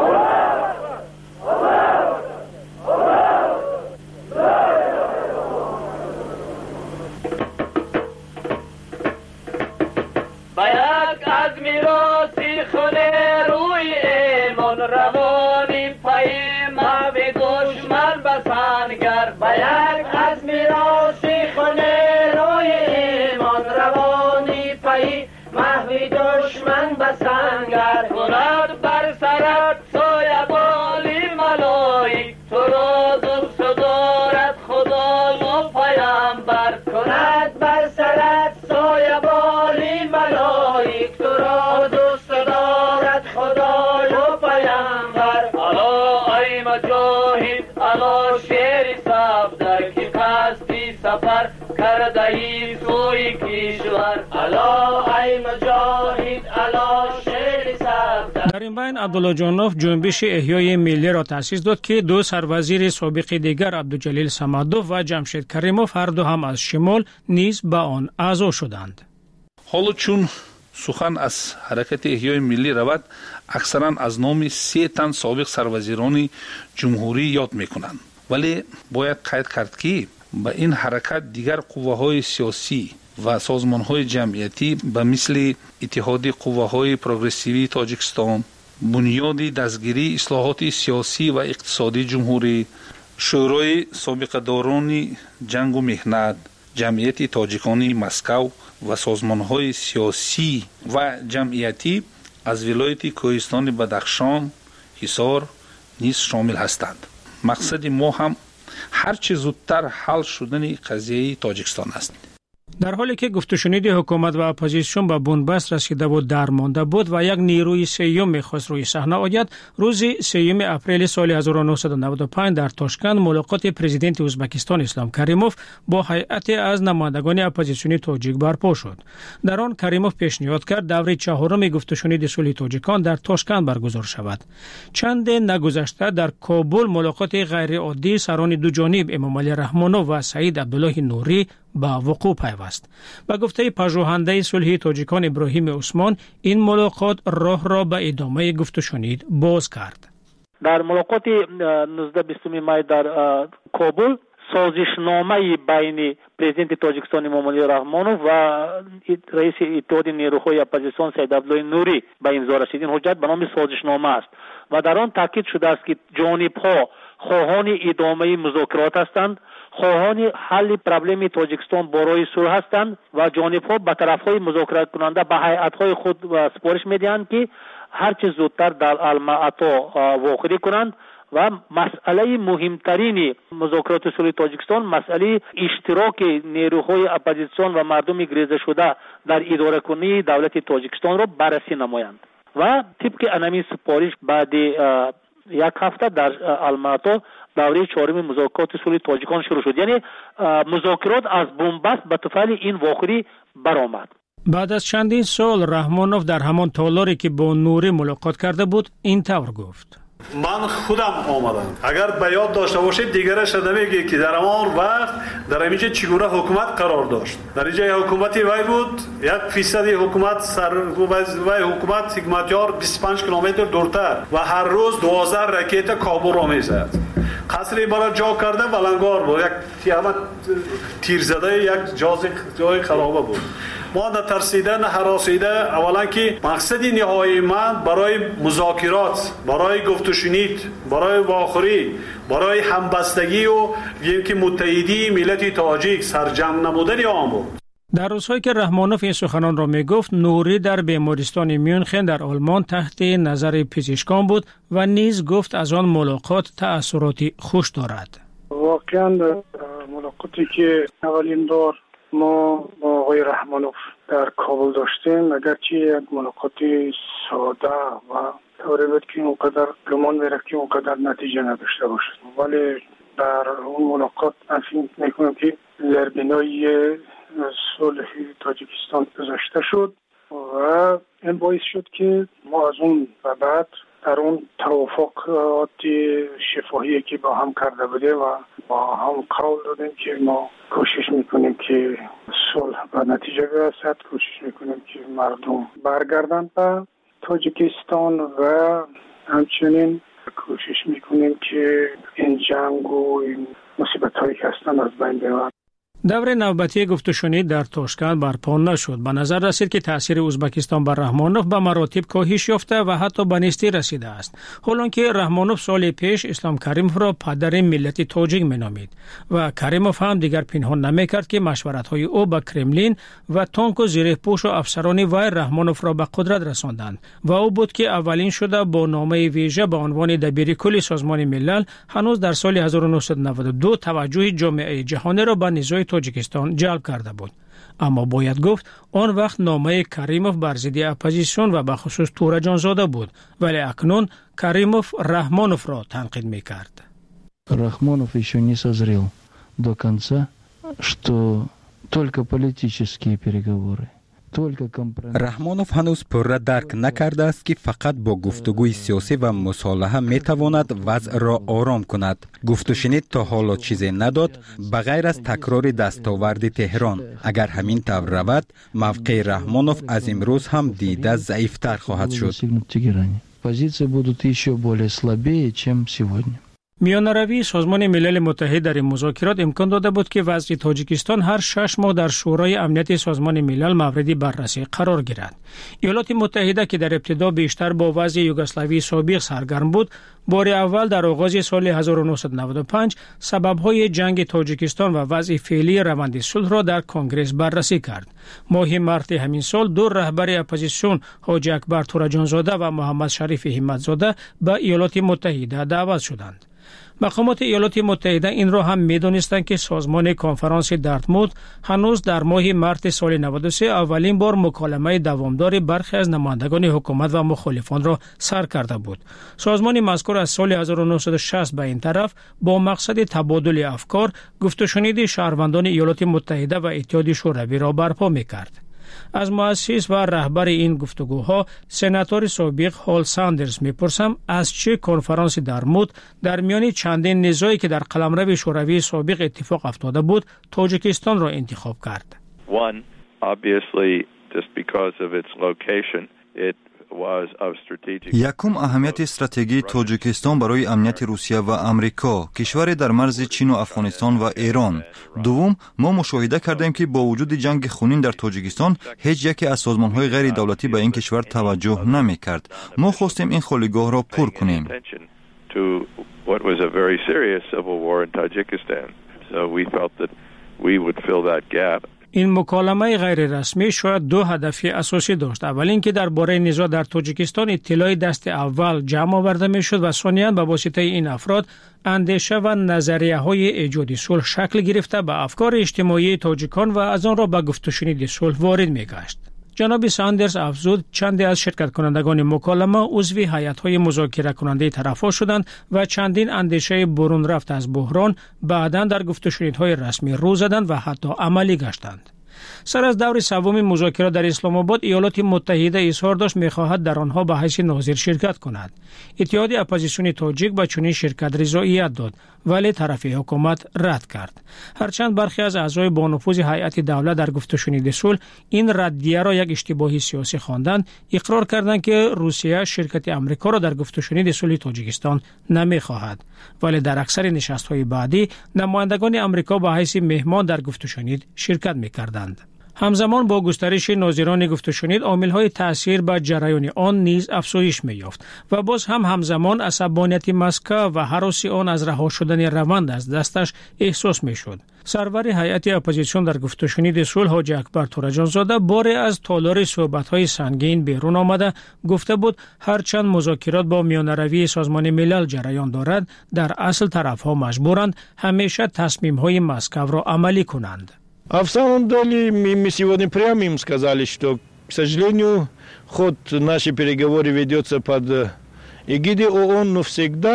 Speaker 24: باید از میراثی خونه روی ایمان روانی پای ما به دشمن بسنگر. باید از میراثی خونه روی ایمان روانی پای ما به دشمن بسنگر. کند بر سرت سایه بالی ملایی تو را دوست دارد خدا و پیامبر. کند بر سرت سایه بالی ملایی تو را دوست دارد خدا و پیامبر. الا ای مجاهد الا شیر صفدر که قصدی سفر کرده ای سوی کشور. الا ای مجاهد الا شیر صفدر.
Speaker 18: در این بین عبدالله جانوف جنبش احیای ملی را تأسیس داد که دو سروزیر سابق دیگر عبدالجلیل صمدوف و جمشید کریموف هر دو هم از شمال نیز به آن اعضا شدند.
Speaker 21: حالا چون سخن از حرکت احیای ملی رود، اکثرا از نام 3 تن سابق سروزیران جمهوری یاد میکنند، ولی باید قید کرد که به این حرکت دیگر قوه‌های سیاسی و سازمان‌های جمعیتی به مثل اتحاد قوه‌های پروگرسیوی تاجیکستان، بنیاد دستگیری اصلاحات سیاسی و اقتصادی جمهوری، شورای سابقه‌داران جنگ و مهنت، جمعیت تاجیکانی مسکو و سازمان‌های سیاسی و جمعیتی از ولایت کوهستان بدخشان، حصار نیز شامل هستند. مقصد ما هم هرچه زودتر حل شدن قضیه تاجیکستان است.
Speaker 18: در حالی که گفت و شنید حکومت و اپوزیسیون به بنبست رسیده و درمانده بود و یک نیروی سیوم می‌خواست روی صحنه آید، روز 3 اپریل سال 1995 در تاشکند ملاقات پرزیدنت ازبکستان اسلام کریموف با هیئت از نمایندگان اپوزیسیونی تاجیک برپا شد. در آن کریموف پیشنهاد کرد دوره چهارم گفت و شنید صلح تاجیکان در تاشکند برگزار شود. چند نگذشته در کابل ملاقات غیر عادی سران دو جانب امامعلی رحمانوف و سعید عبدالله نوری با وقوع پیوست. به گفته پژوهنده صلح تاجیکان ابراهیم عثمان، این ملاقات راه را به ادامه گفت و شنید باز کرد.
Speaker 3: در ملاقات 19-20 می در کابل سازشنامه بین پرزیدنت تاجیکستان امامعلی رحمانوف و رئیس اتحاد نیروهای اپوزیسیون سعید عبدالله نوری به امضا رسید. این حجت به نام سازشنامه است و در آن تاکید شده است که جانب‌ها خواهان ادامه مذاکرات هستند، خواهان حل پرابلم تاجیکستان برای صلح هستند و جانب‌ها به طرف‌های مذاکره کننده به هیئت‌های خود سپارش می‌دهند که هر چه زودتر در المعطا واقع کنند و مسئله مهمترین مذاکرات صلح تاجیکستان مسئله اشتراک نیروهای اپوزیسیون و مردم گریزه شده در اداره کنی دولت تاجیکستان را بررسی نمایند و طبق انمی سپارش بعد یک هفته در المعطا دوره چهارم مذاکرات صلح تاجیکان شروع شد. یعنی مذاکرات از بنبست به طفل این واقعی برآمد.
Speaker 18: بعد از چندین سال رحمانوف در همان تالاری که با نوری ملاقات کرده بود این طور گفت:
Speaker 4: من خودم آمدم. اگر به یاد داشته باشید دیگرش نمیگه که در همان وقت در اینجا چگونه حکومت قرار داشت. در اینجا حکومتی وی بود 1% حکومت وی حکومت حکمتیار 25 کیلومتر دورتر و هر روز 12 راکت کابل را میزد. قصری برای جا کرده ولنگار بود، یک تیر زده یک جای خرابه بود. ما نه ترسیده نه هراسیده، اولا که مقصد نهایی من برای مذاکرات، برای گفت و شنید، برای واخوری، برای همبستگی و اینکه متحدی ملت تاجیک سرجم نمودن آن بود.
Speaker 18: در روزهایی که رحمانوف این سخنان را می گفت، نوری در بیمارستان میونخن در آلمان تحت نظر پزشکان بود و نیز گفت از آن ملاقات تأثیراتی خوش دارد.
Speaker 22: واقعا ملاقاتی که اولین دور ما با آقای رحمانوف در کابل داشتیم، اگرچه یک ملاقات ساده و طوری بود که اونقدر گمان میرفت که اونقدر نتیجه نداشته باشد، ولی در اون ملاقات من فکر میکنم که زربینای صلح تاجیکستان گذاشته شد و این باعث شد که ما از اون و بعد در اون توافقات شفاهی که با هم کرده بوده و با هم قول دادیم که ما کوشش میکنیم که صلح به نتیجه برسد، کوشش میکنیم که مردم برگردن به تاجیکستان و همچنین کوشش میکنیم که این جنگ و این مصیبت هایی که هستن از بین ببرد.
Speaker 18: دور نوبتی گفت و شنید در تاشکند برپا نشد. به نظر رسید که تاثیر ازبکستان بر رحمانوف به مراتب کاهش یافته و حتی به نیستی رسیده است. حالانکه رحمانوف سال پیش اسلام کریموف را پدر ملت تاجیک مینامید و کریموف هم دیگر پنهان نمیکرد که مشورت‌های او با کرملین و تانک و زیرپوش و افسران وی رحمانوف را به قدرت رساندند و او بود که اولین شده با نامه ویژه به عنوان دبیر کل سازمان ملل هنوز در سال 1992 توجه جامعه جهانی را به نزاع تاجیکستان جلب کرده بود. اما باید گفت آن وقت نامه کریموف بر ضد اپوزیسیون و به خصوص تورجان زاده بود، ولی اکنون کریموف رحمانوف را تنقید میکرد.
Speaker 6: Рахмонов еще не созрел до конца, что только политические переговоры.
Speaker 7: رحمانوف هنوز پوره درک نکرده است که فقط با گفتگوی سیاسی و مصالحه میتواند وضع را آرام کند. گفت و شنید تا حالا چیزی نداد بغیر از تکرار دستاورد تهران. اگر همین طور رود موقع رحمانوف از امروز هم دیده ضعیفتر خواهد شد.
Speaker 6: Позиции будут еще более слабее, чем сегодня.
Speaker 18: میانروی سازمان ملل متحد در این مذاکرات امکان داده بود که وضع تاجیکستان هر 6 ماه در شورای امنیت سازمان ملل مورد بررسی قرار گیرد. ایالات متحده که در ابتدا بیشتر با وضع یوگسلاوی سابق سرگرم بود، بار اول در آغاز سال 1995 سبب‌های جنگ تاجیکستان و وضع فعلی روند صلح را در کنگره بررسی کرد. ماه مارس همین سال دو رهبر اپوزیسیون حاجی اکبر تورجانزاده و محمد شریف همتزاده به ایالات متحده دعوت شدند. مقامات ایالات متحده این را هم می‌دانستند که سازمان کنفرانس دارتموت هنوز در ماه مارس سال 93 اولین بار مکالمه دوامدار برخی از نمایندگان حکومت و مخالفان را سر کرده بود. سازمان مذکور از سال 1960 به این طرف با مقصد تبادل افکار گفت و شنید شهروندان ایالات متحده و اتحاد شوروی را برپا می‌کرد. از مؤسس و رهبر این گفتگوها سناتور سابق هال ساندرز میپرسم از چه کنفرانس دارتموت در میان چندین نزاعی که در قلمرو شوروی سابق اتفاق افتاده بود تاجیکستان را انتخاب کرد.
Speaker 1: One, obviously, just because of its location, it was of strategic.
Speaker 2: یکم اهمیت استراتژی تاجیکستان برای امنیت روسیه و آمریکا، کشور در مرز چین و افغانستان و ایران. دوم، ما مشاهده کردیم که با وجود جنگ خونین در تاجیکستان هیچ یکی از سازمان‌های غیر دولتی به این کشور توجه نمی‌کرد. ما خواستیم این خالیگاه را پر کنیم. این مکالمه غیر رسمی شاید دو هدف اساسی داشت. اول اینکه درباره نزاع در تاجیکستان اطلاع دست اول جمع آورده میشد و ثانیاً به واسطه این افراد اندیشه و نظریه های ایجاد صلح شکل گرفته به افکار اجتماعی تاجیکان و از آن را به گفت و شنید صلح وارد میگشت. جناب ساندرز افزود چندی از شرکت کنندگان مکالمه عضو هیئت‌های مذاکره کننده طرف‌ها شدند و چندین اندیشه برون رفت از بحران بعداً در گفت و شنیدهای رسمی رو زدند و حتی عملی گشتند. سر از دور سوم مذاکرات در اسلام آباد ایالات متحده اظهار داشت می‌خواهد در آنها به حیث ناظر شرکت کند. اتحاد اپوزیسیون تاجیک به چنین شرکت رضایت داد ولی طرف حکومت رد کرد. هرچند برخی از اعضای با نفوذ هیئت دولت در گفت و شنید صلح این ردیه را یک اشتباه سیاسی خواندند، اقرار کردند که روسیه شرکت آمریکا را در گفت و شنید صلح تاجیکستان نمی‌خواهد. ولی در اکثر نشست‌های بعدی نمایندگان آمریکا به حیث مهمان در گفت و شنید شرکت می‌کردند. همزمان با گسترش ناظران گفت و شنید عامل‌های تأثیر بر جریان آن نیز افزایش می‌یافت و باز هم همزمان عصبانیت مسکو و هراس آن از رها شدن روند از دستش احساس می‌شد. سرور هیئت اپوزیسیون در گفت و شنید صلح حاجی اکبر تورجان زاده بار از تالار صحبت‌های سنگین بیرون آمده گفته بود هرچند مذاکرات با میانه‌روی سازمان ملل جریان دارد در اصل طرف‌ها مجبورند همیشه تصمیم‌های مسکو را عملی کنند.
Speaker 10: А в самом деле мы сегодня прямо им сказали, что, к сожалению, ход нашей переговоры ведется под эгидой ООН, но всегда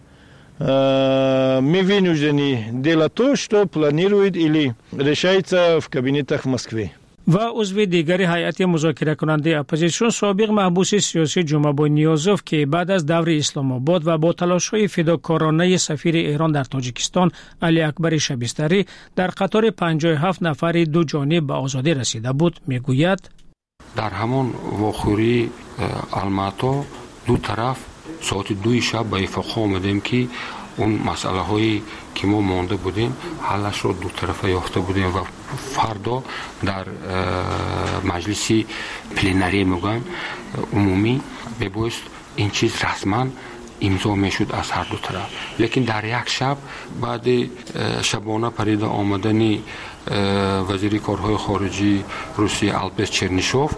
Speaker 10: мы вынуждены делать то, что планирует или решается в кабинетах в Москве.
Speaker 18: و عضو دیگر هیئت مذاکره کننده اپوزیسیون سابق محبوس سیاسی جمعه نیازوف که بعد از دور اسلام آباد و با تلاش‌های فداکارانه سفیر ایران در تاجیکستان علی اکبر شبستری در قطار 57 نفر دو جانب به آزادی رسیده بود میگوید
Speaker 11: در همان واخوری الماتا دو طرف ساعت 2 شب به اتفاق آمدیم که اون مسئله هایی که ما مانده بودیم حلش رو دو طرفه یافته بودیم و فردا در مجلس پلنری میگن عمومی ببایست این چیز رسما امضا میشد از هر دو طرف. لیکن در یک شب بعد شبانه پرید آمدن وزیر کارهای خارجی روسیه البس چرنیشوف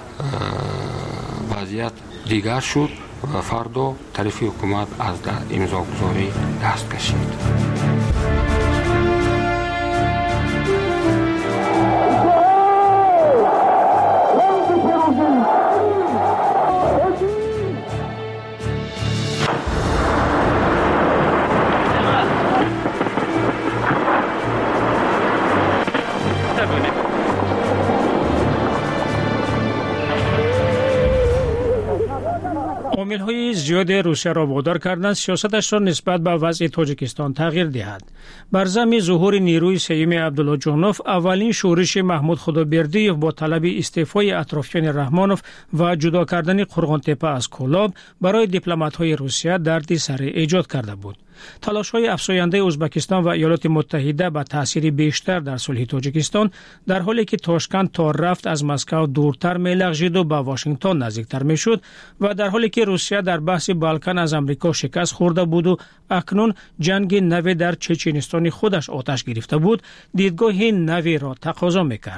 Speaker 11: وضعیت دیگر شد و فردا طرف حکومت از امضاگذاری دست کشید.
Speaker 18: عامل‌های زیاد روسیه را وادار کردند سیاستش را نسبت به وضع تاجیکستان تغییر دهد. بر ضمن ظهور نیروی سیوم عبدالله جانوف اولین شورش محمود خدابردیوف با طلب استعفای اطرافیان رحمانوف و جدا کردن قرغان‌تپه از کولاب برای دیپلمات‌های روسیه دردی سر ایجاد کرده بود. تلاش‌های افزاینده ازبکستان و ایالات متحده به تأثیر بیشتر در صلح تاجیکستان در حالی که تاشکند تا رفت از مسکو دورتر می‌لغزید و به واشنگتن نزدیکتر می‌شد و در حالی که روسیه در بحث بالکان از آمریکا شکست خورده بود و اکنون جنگ نوی در چچنستان خودش آتش گرفته بود دیدگاه نوی را تقاضا می‌کرد.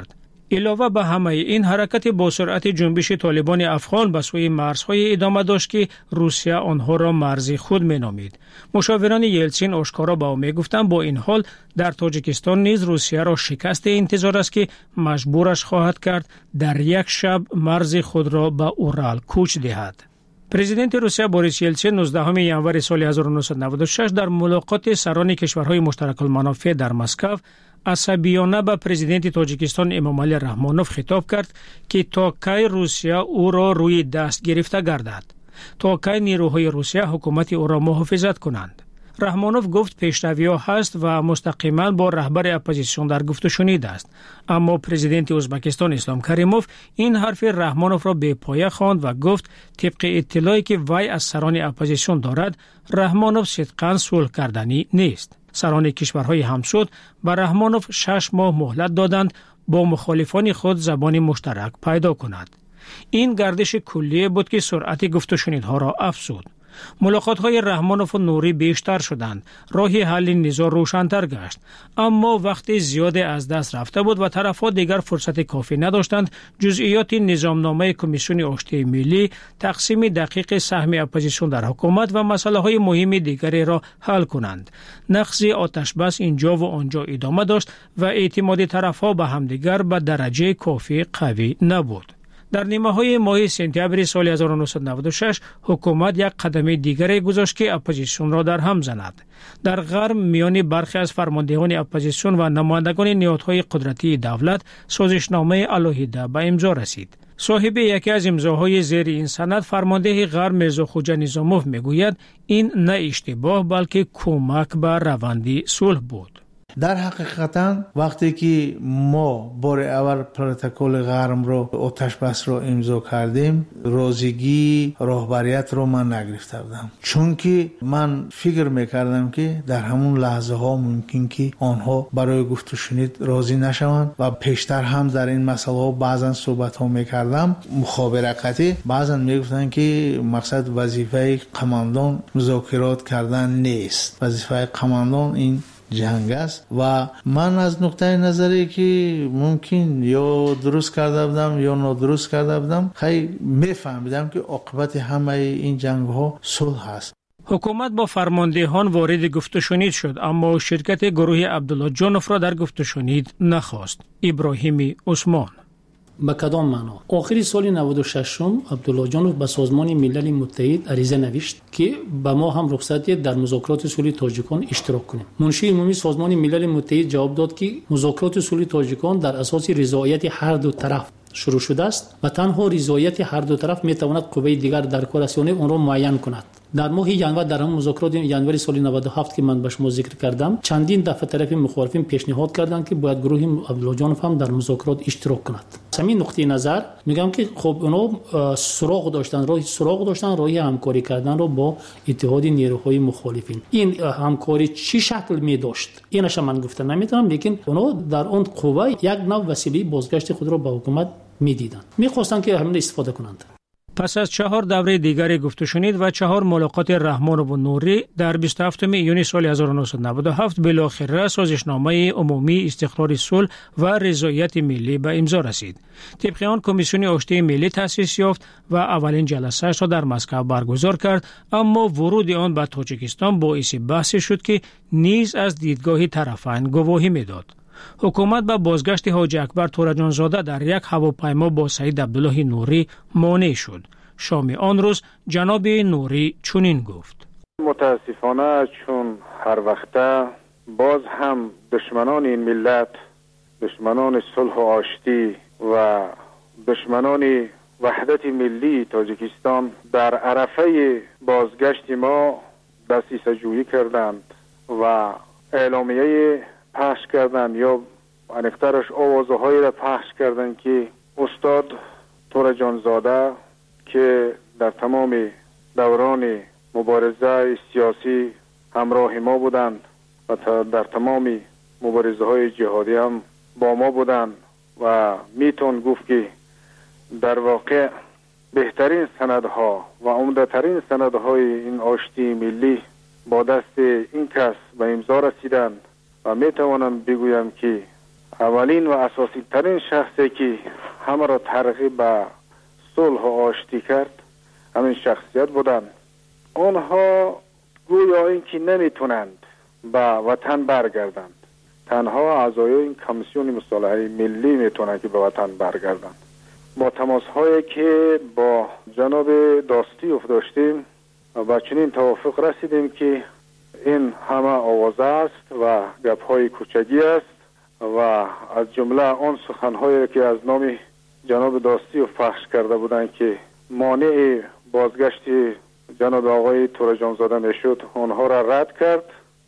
Speaker 2: علاوه بر همه این حرکت با سرعت جنبش طالبان افغان به سوی مرزهای ادامه داشت که روسیه آنها را مرز خود مینامید. مشاوران یلتسین آشکارا به او میگفتند با این حال در تاجیکستان نیز روسیه را شکست انتظار است که مجبورش خواهد کرد در یک شب مرز خود را به اورال کوچ دهد. پرزیدنت روسیه بوریس یلتسین 19 ژانویه سال 1996 در ملاقات سران کشورهای مشترک المنافع در مسکو عصبیانه به پرزیدنت تاجیکستان امامعلی رحمانوف خطاب کرد که تا کی روسیه او را روی دست گرفته گردد، تا کی نیروهای روسیه حکومت او را محافظت کنند. رحمانوف گفت پیشروی‌ها هست و مستقیما با رهبر اپوزیسیون در گفت و شنید است، اما پرزیدنت ازبکستان اسلام کریموف این حرف رحمانوف را بی پایه خواند و گفت طبق اطلاعی که وی از سران اپوزیسیون دارد رحمانوف صدقاً صلح کردنی نیست. سران کشورهای همسود به رحمانوف 6 ماه مهلت دادند با مخالفان خود زبان مشترک پیدا کند. این گردش کلیه بود که سرعت گفت و شنیدها را افزود. ملاقات‌های رحمانوف و نوری بیشتر شدند، راه حل نزاع روشن‌تر گشت، اما وقت زیاد از دست رفته بود و طرف‌ها دیگر فرصت کافی نداشتند جزئیات نظامنامه کمیسیون آشتی ملی، تقسیم دقیق سهم اپوزیسیون در حکومت و مسائل مهم دیگری را حل کنند. نقض آتشبس اینجا و آنجا ادامه داشت و اعتماد طرف‌ها به همدیگر به درجه کافی قوی نبود. در نیمه‌های ماه سپتامبر سال 1996 حکومت یک قدم دیگری گذاشت که اپوزیسیون را در هم زند. در غرب میان برخی از فرماندهان اپوزیسیون و نمایندگان نهادهای قدرتی دولت سازشنامه علیحده به امضا رسید. صاحب یکی از امضاهای زیر این سند فرمانده غرب میرزا خوجا نظاموف میگوید این نه اشتباه بلکه کمک به روند صلح بود.
Speaker 20: در حقیقتا وقتی که ما بار اول پروتکل غرم رو آتش بس رو امضا کردیم راضیگی راهبریت رو من نگرفته بودم، چون که من فکر میکردم که در همون لحظه ها ممکن که آنها برای گفت و شنید راضی نشوند و پیشتر هم در این مسئله ها بعضا صحبت ها میکردم مخابراتی، بعضا میگفتن که مقصد وظیفه قماندان مذاکرات کردن نیست، وظیفه قماندان این جنگ است و من از نقطه نظری که ممکن یا درست کرده بودم یا نادرست کرده بودم خیلی میفهمیدم که عاقبت همه این جنگ ها صلح است.
Speaker 2: حکومت با فرماندهان وارد گفت و شنید شد، اما شرکت گروه عبدالله جانوف را در گفت و شنید نخواست. ابراهیم عثمان:
Speaker 19: به کدام معنا؟ آخر سال 96 عبدالله جانوف به سازمان ملل متحد عریضه نوشت که به ما هم رخصت دهید در مذاکرات صلح تاجیکان اشتراک کنیم. منشی عمومی سازمان ملل متحد جواب داد که مذاکرات صلح تاجیکان در اساس رضایت هر دو طرف شروع شده است و تنها رضایت هر دو طرف می تواند قوه دیگر در کار است آن را معین کند. در ماه ژانویه در هم مذاکرات ژانویه سال 97 که من به شما ذکر کردم چندین دفعه طرف مخالفین پیشنهاد کردند که باید گروه عبدالله جانوف هم در مذاکرات اشتراک کند. همین نقطه نظر میگم که خب اونا سراغ داشتن راه همکاری کردن رو با اتحاد نیروهای مخالفین. این همکاری چی شکل می داشت اینش من گفتن نمیتونم، لیکن اونا در اون قوه یک نوع وسیله بازگشت خود را به حکومت میدیدند، میخواستن که همین استفاده کنند.
Speaker 2: پس از 4 دوره دیگری گفت و شنید و 4 ملاقات رحمانوف و نوری در 27 ایون سال 1997 بالاخره سازشنامه عمومی استقرار صلح و رضایت ملی به امضا رسید. طبق آن کمیسیون آشتی ملی تأسیس یافت و اولین جلسه‌اش را در مسکو برگزار کرد، اما ورود آن به تاجیکستان باعث بحث شد که نیز از دیدگاه طرفین گواهی میداد. حکومت به بازگشت حاجی اکبر تورجان زاده در یک هواپیما با سید عبدالله نوری مانع شد. شام آن روز جناب نوری چنین گفت:
Speaker 22: متاسفانه چون هر وقته باز هم دشمنان این ملت، دشمنان صلح و آشتی و دشمنان وحدت ملی تاجیکستان در عرفه بازگشت ما دسیسه جویی کردند و اعلامیه پخش کردند یا انکترش آوازهایی را پخش کردند که استاد تورجان زاده که در تمام دوران مبارزه سیاسی همراه ما بودند و در تمام مبارزه های جهادی هم با ما بودند و میتون گفت که در واقع بهترین سندها و عمده‌ترین سندهای این آشتی ملی با دست این کس به امضا رسیدند و میتوانم بگویم که اولین و اساسی ترین شخصی که همه را ترغیب به صلح و آشتی کرد همین شخصیت بودند. آنها گویا اینکه نمیتونند به وطن برگردند، تنها اعضای این کمیسیون مصالحه ملی میتونند که به وطن برگردند. با تماس هایی که با جناب داستیوف داشتیم و چنین توافق رسیدیم که این همه آوازه است و گپ های کوچگی است و از جمله آن سخن هایی که از نام جناب داستیوف پخش کرده بودند که مانع بازگشت جناب آقای تورجانزاده میشد، آنها را رد کرد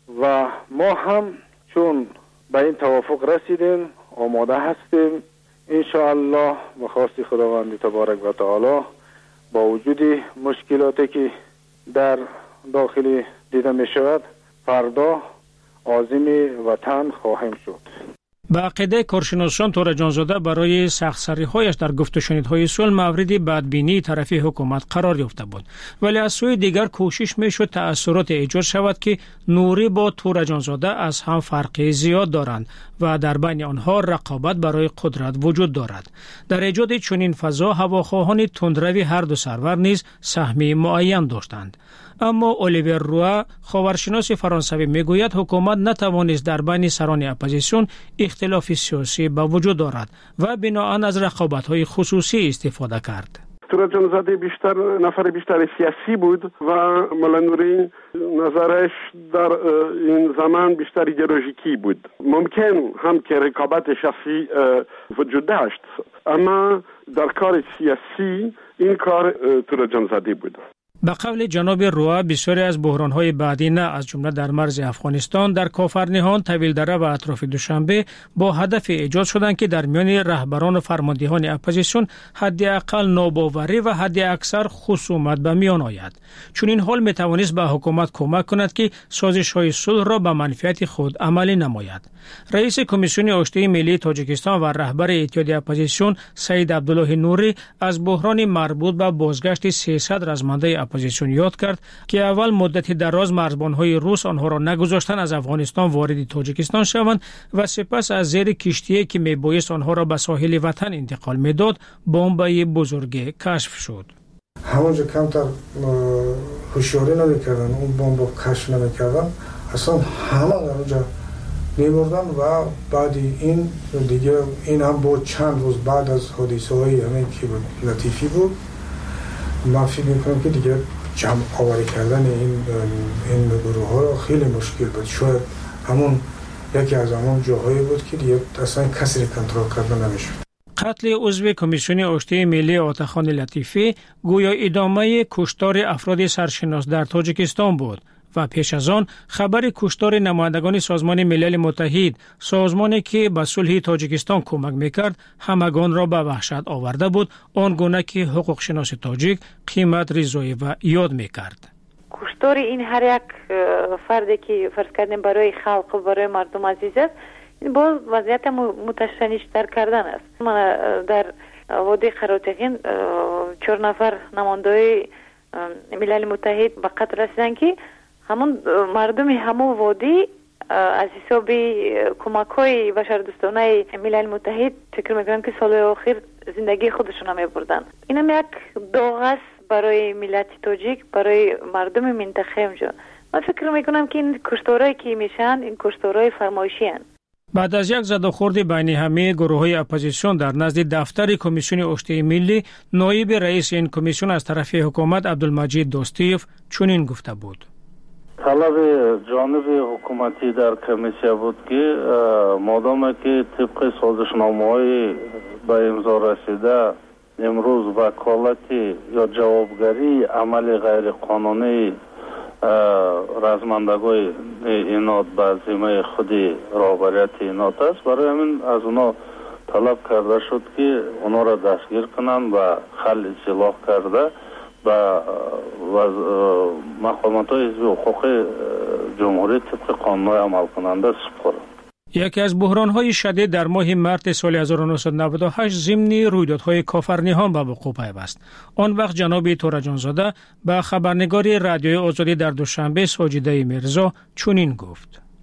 Speaker 22: و ما هم چون به این توافق رسیدیم آماده هستیم انشاءالله به خواست خداوند تبارک و تعالی با وجود مشکلاتی که در داخل دیده می شود فردا عازم وطن خواهیم شد.
Speaker 2: به عقیده کارشناسان تورجانزاده برای سخت‌سری‌هایش در گفت و شنیدهای صلح موردی بدبینی طرفی حکومت قرار یافته بود، ولی از سوی دیگر کوشش میشد تأثیرات ایجاد شود که نوری با تورجانزاده از هم فرقی زیاد دارند و در بین آنها رقابت برای قدرت وجود دارد. در ایجاد چنین فضا هواخواهان تندروی هر دو سرور نیز سهمی معین داشتند. اما الیور روا خاورشناس فرانسوی میگوید حکومت نتوانست در بین سران اپوزیسیون اختلاف سیاسی به وجود دارد و بناهن از رقابت‌های خصوصی استفاده کرد.
Speaker 8: تورجانزاده نفر بیشتر سیاسی بود و مولا نوری نظرش در این زمان بیشتر ایدئولوژیکی بود. ممکن هم که رقابت شخصی وجود داشت، اما در کار سیاسی این کار تورجانزاده بود.
Speaker 2: به قول جناب روا بسیاری از بحران‌های بعدی نه از جمله در مرز افغانستان، در کافرنهان، طویلدره و اطراف دوشنبه با هدف ایجاد شدند که در میان رهبران و فرماندهان اپوزیسیون حداقل ناباوری و حداکثر خصومت به میان آید. چون این حال میتوانست به حکومت کمک کند که سازش‌های صلح را به منفعت خود عملی نماید. رئیس کمیسیون آشتی ملی تاجیکستان و رهبر اتحاد اپوزیسیون سید عبدالله نوری از بحران مربوط به بازگشت 300 رزمنده اپوزیسیون یاد کرد که اول مدت دراز مرزبان‌های روس آنها را نگذاشتند از افغانستان وارد تاجیکستان شوند و سپس از زیر کشتی که میبایست آنها را به ساحل وطن انتقال میداد بمب بزرگ کشف شد.
Speaker 12: همونجا کمتر هوشیاری نمیکردن، اون بمب کشف نمیکردن، اصلا همه در اونجا میمردن و بعد این دیگه این هم بود چند روز بعد از حادثه های همین که لطیفی بود. من فکر میکنم که دیگه جمع آوری کردن این گروه ها خیلی مشکل بود. شاید همون یکی از همون جاهایی بود که دیگه اصلا کسی را کنترل کردن نمیشد.
Speaker 2: قتل عضو کمیسیون آشتی ملی عطاخان لطیفی گویا ادامه کشتار افراد سرشناس در تاجیکستان بود و پیش از آن خبر کشتار نمایندگان سازمان ملل متحد، سازمانی که به صلح تاجیکستان کمک میکرد، همگان را به وحشت آورده بود، آنگونه که حقوق شناس تاجیک قیمت رضاییو یاد میکرد.
Speaker 13: کشتار این هر یک فردی که فرض کردیم برای خلق و برای مردم عزیز است، این باز وضعیت متشنج‌تر کردن است. من در وادی قراتقین 4 نفر نماینده ملل متحد به قتل رسیدن که همون مردم همون وادی از حساب کمک‌های بشردوستانه ملل متحد فکر می‌کنم که سال آخر زندگی خودشون هم می‌بردن. اینم یک داغ است برای ملت تاجیک، برای مردم منطقه اونجا. من فکر می‌کنم که این کشتارهایی که میشن این کشتارهای فرمایشی هستند.
Speaker 2: بعد از یک زدوخورد بین همه گروه‌های اپوزیسیون در نزد دفتر کمیسیون آشتی ملی، نایب رئیس این کمیسیون از طرف حکومت عبدالمجید داستیوف چنین گفته بود:
Speaker 14: طلب جانب حکومتی در کمیسیون بود که مادام که طبق سازشنامه‌های به امضا رسیده امروز وکالت یا جوابگری عمل غیر قانونی رزمندگان اینات به ذمه خودی رهبریت اینات است، برای همین از اونا طلب کرده شد که اونا را دستگیر کنند و خل اصلاح کرده و مقامات حزب حقوق جمهوری طبق قانون عمل کننده سپرد.
Speaker 2: یکی از بحران‌های شدید در ماه مارس سال 1998 ضمن رویدادهای کافرنهان به وقوع پیوست. آن وقت جناب تورجانزاده به خبرنگار رادیوی آزادی در دوشنبه ساجده میرزا چنین گفت: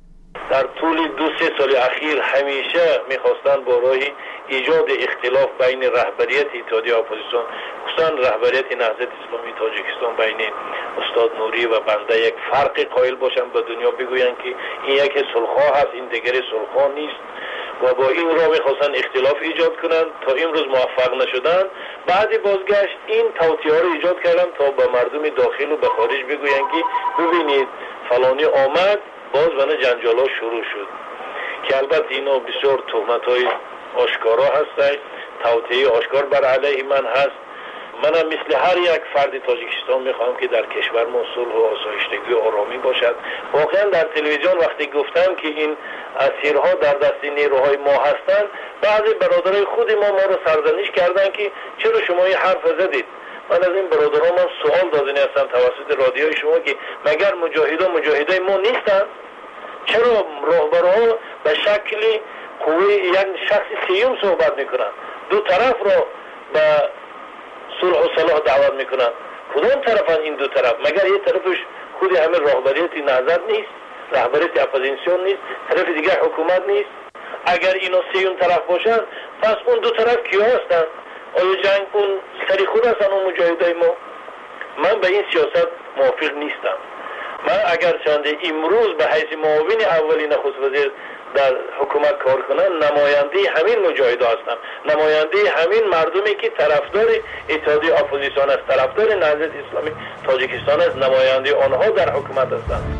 Speaker 5: در طول 2-3 سال اخیر همیشه میخواستن با راه ایجاد اختلاف بین رهبریت اتحادیه اپوزیسیون خصوصا رهبریت نهضت اسلامی تاجیکستان بین استاد نوری و بنده یک فرق قائل باشن، به دنیا بگوین که این یک صلح‌خواه هست، این دیگری صلح‌خواه نیست و با این راه میخواستن اختلاف ایجاد کنن. تا امروز موفق نشدن. بعد بازگشت این توطئه‌ها رو ایجاد کردن تا به مردم داخل و به خارج بگوین که ببینید فلانی آمد، باز بنا جنجال‌ها شروع شد که البته اینا بسیار تهمت‌های آشکارا هست، توطئه آشکار بر علیه من هست. منم مثل هر یک فرد تاجیکستان میخوام که در کشور ما صلح و آسایشتگی و آرامی باشد. واقعا در تلویزیون وقتی گفتم که این اسیرها در دست نیروهای ما هستند، بعضی برادرای خود ما رو سرزنش کردن که چرا شما این حرف زدید. من از این برادران من سوال دادنی هستم توسط رادیوی شما که مگر مجاهدای ما نیستن؟ چرا راهبرها به شکل قوه یک شخص سیوم صحبت میکنن، دو طرف را به صلح و صلاح دعوت میکنن؟ کدام طرفن این دو طرف؟ مگر یه طرفش خود همه راهبریت نهضت نیست، رهبریت اپوزیسیون نیست، طرف دیگه حکومت نیست؟ اگر اینا سیوم طرف باشن پس اون دو طرف کیا هستن؟ آیا جنگ اون سری خود هستن اون مجاهدای ما؟ من به این سیاست موافق نیستم. من اگر چنده امروز به حیث معاون اولی نخست وزیر در حکومت کار کنن، نماینده همین مجاهدا هستم، نماینده همین مردمی که طرفدار اتحادیه اپوزیسیون است، طرفدار نهضت اسلامی تاجیکستان است، نماینده آنها در حکومت هستند.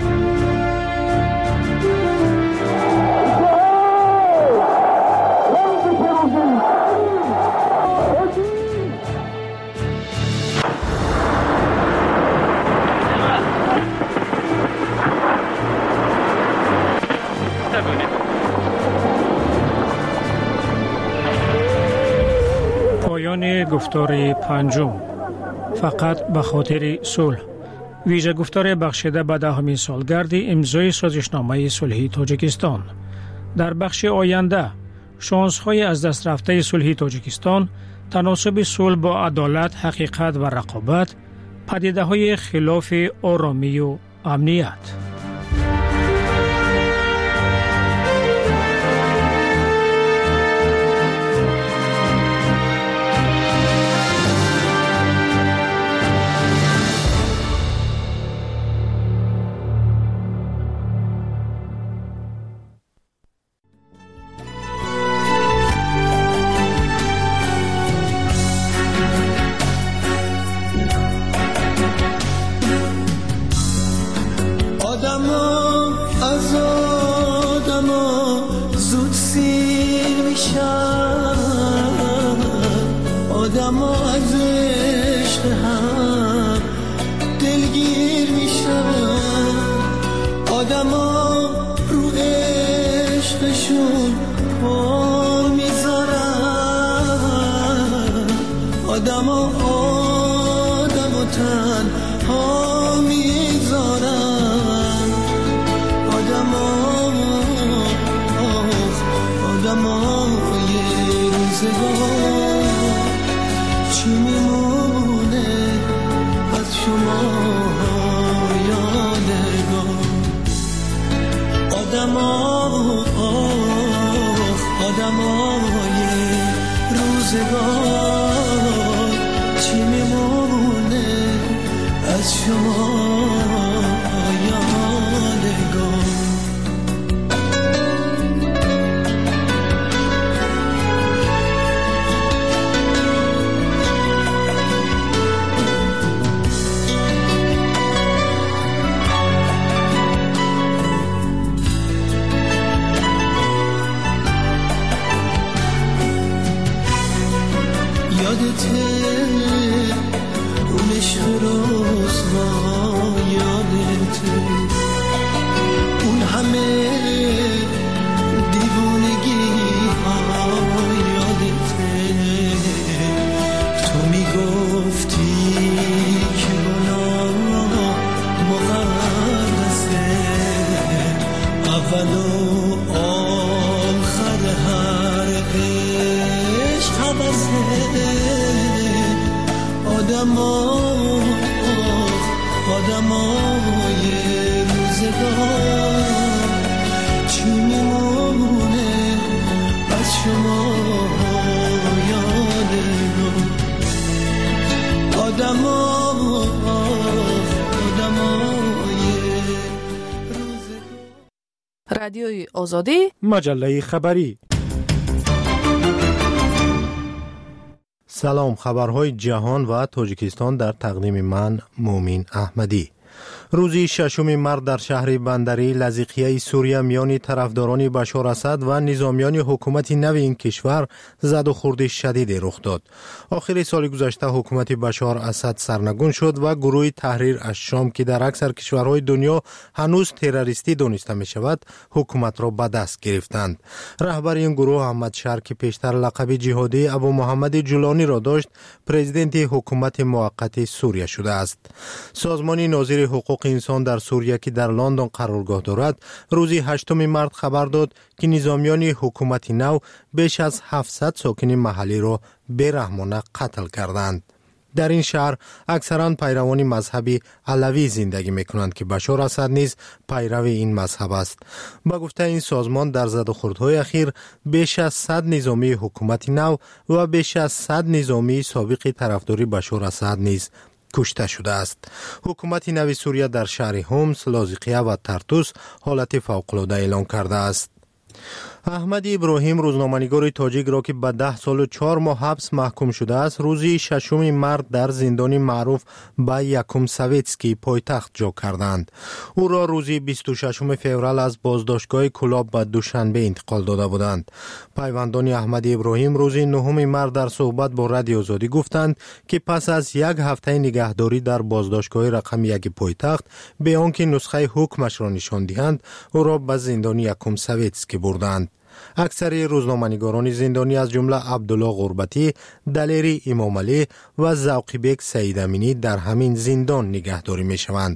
Speaker 2: پایان گفتار پنجم، فقط به خاطر صلح. ویژه گفتار بخشیده به 10مین سالگرد امضای سازشنامه صلحی تاجیکستان. در بخش آینده شانس‌های از دست رفته صلحی تاجیکستان، تناسب صلح با عدالت، حقیقت و رقابت، پدیده‌های خلاف آرامی و امنیت.
Speaker 9: رادیوی آزادی،
Speaker 15: مجله خبری. سلام، خبرهای جهان و تاجیکستان در تقدیم من مومین احمدی. روزی ششم مارس در شهر بندری لزیقیه سوریه میان طرفداران بشار اسد و نظامیان حکومت نو این کشور زد و خورد شدید رخ داد. آخر سال گذشته حکومت بشار اسد سرنگون شد و گروه تحریر الشام که در اکثر کشورهای دنیا هنوز تروریستی دانسته می شود حکومت را به دست گرفتند. رهبر این گروه احمد شر که پیشتر لقب جهادی ابو محمد جولانی را داشت پرزیدنت حکومت موقت سوریه شده است. سازمان ناظر حقوق انسان در سوریه که در لندن قرارگاه دارد روزی 8 مارس خبر داد که نظامیان حکومت نو بیش از 700 ساکن محلی را بی‌رحمانه قتل کردند. در این شهر اکثرا پیروان مذهب علوی زندگی میکنند که بشار اسد نیز پیرو این مذهب است. با گفته این سازمان در زد و خوردهای اخیر بیش از 100 نظامی حکومت نو و بیش از 100 نظامی سابق طرفداری بشار اسد نیز کشته شده است. حکومت نو سوریه در شهر هومس، لاذقیه و ترتوس حالت فوق‌العاده اعلام کرده است. احمد ابراهیم روزنامه‌نگار تاجیک را که به 10 سال و 4 ماه حبس محکوم شده است روزی 6 مارس در زندان معروف به یکم سویتسکی پایتخت جا کردند. او را روزی 26 فوریه از بازداشتگاه کلاب به دوشنبه انتقال داده بودند. پیوندان احمد ابراهیم روزی 9 مارس در صحبت با رادیو آزادی گفتند که پس از یک هفته نگهداری در بازداشتگاه رقم 1 پایتخت به آنکه نسخه حکمش را نشان دهند او را به زندان یکم سویتسکی بردند. اکثر روزنامه‌نگاران زندانی از جمله عبدالله غربتی، دلیری امامعلی و ذوقی‌بک سعید امینی در همین زندان نگهداری می‌شوند.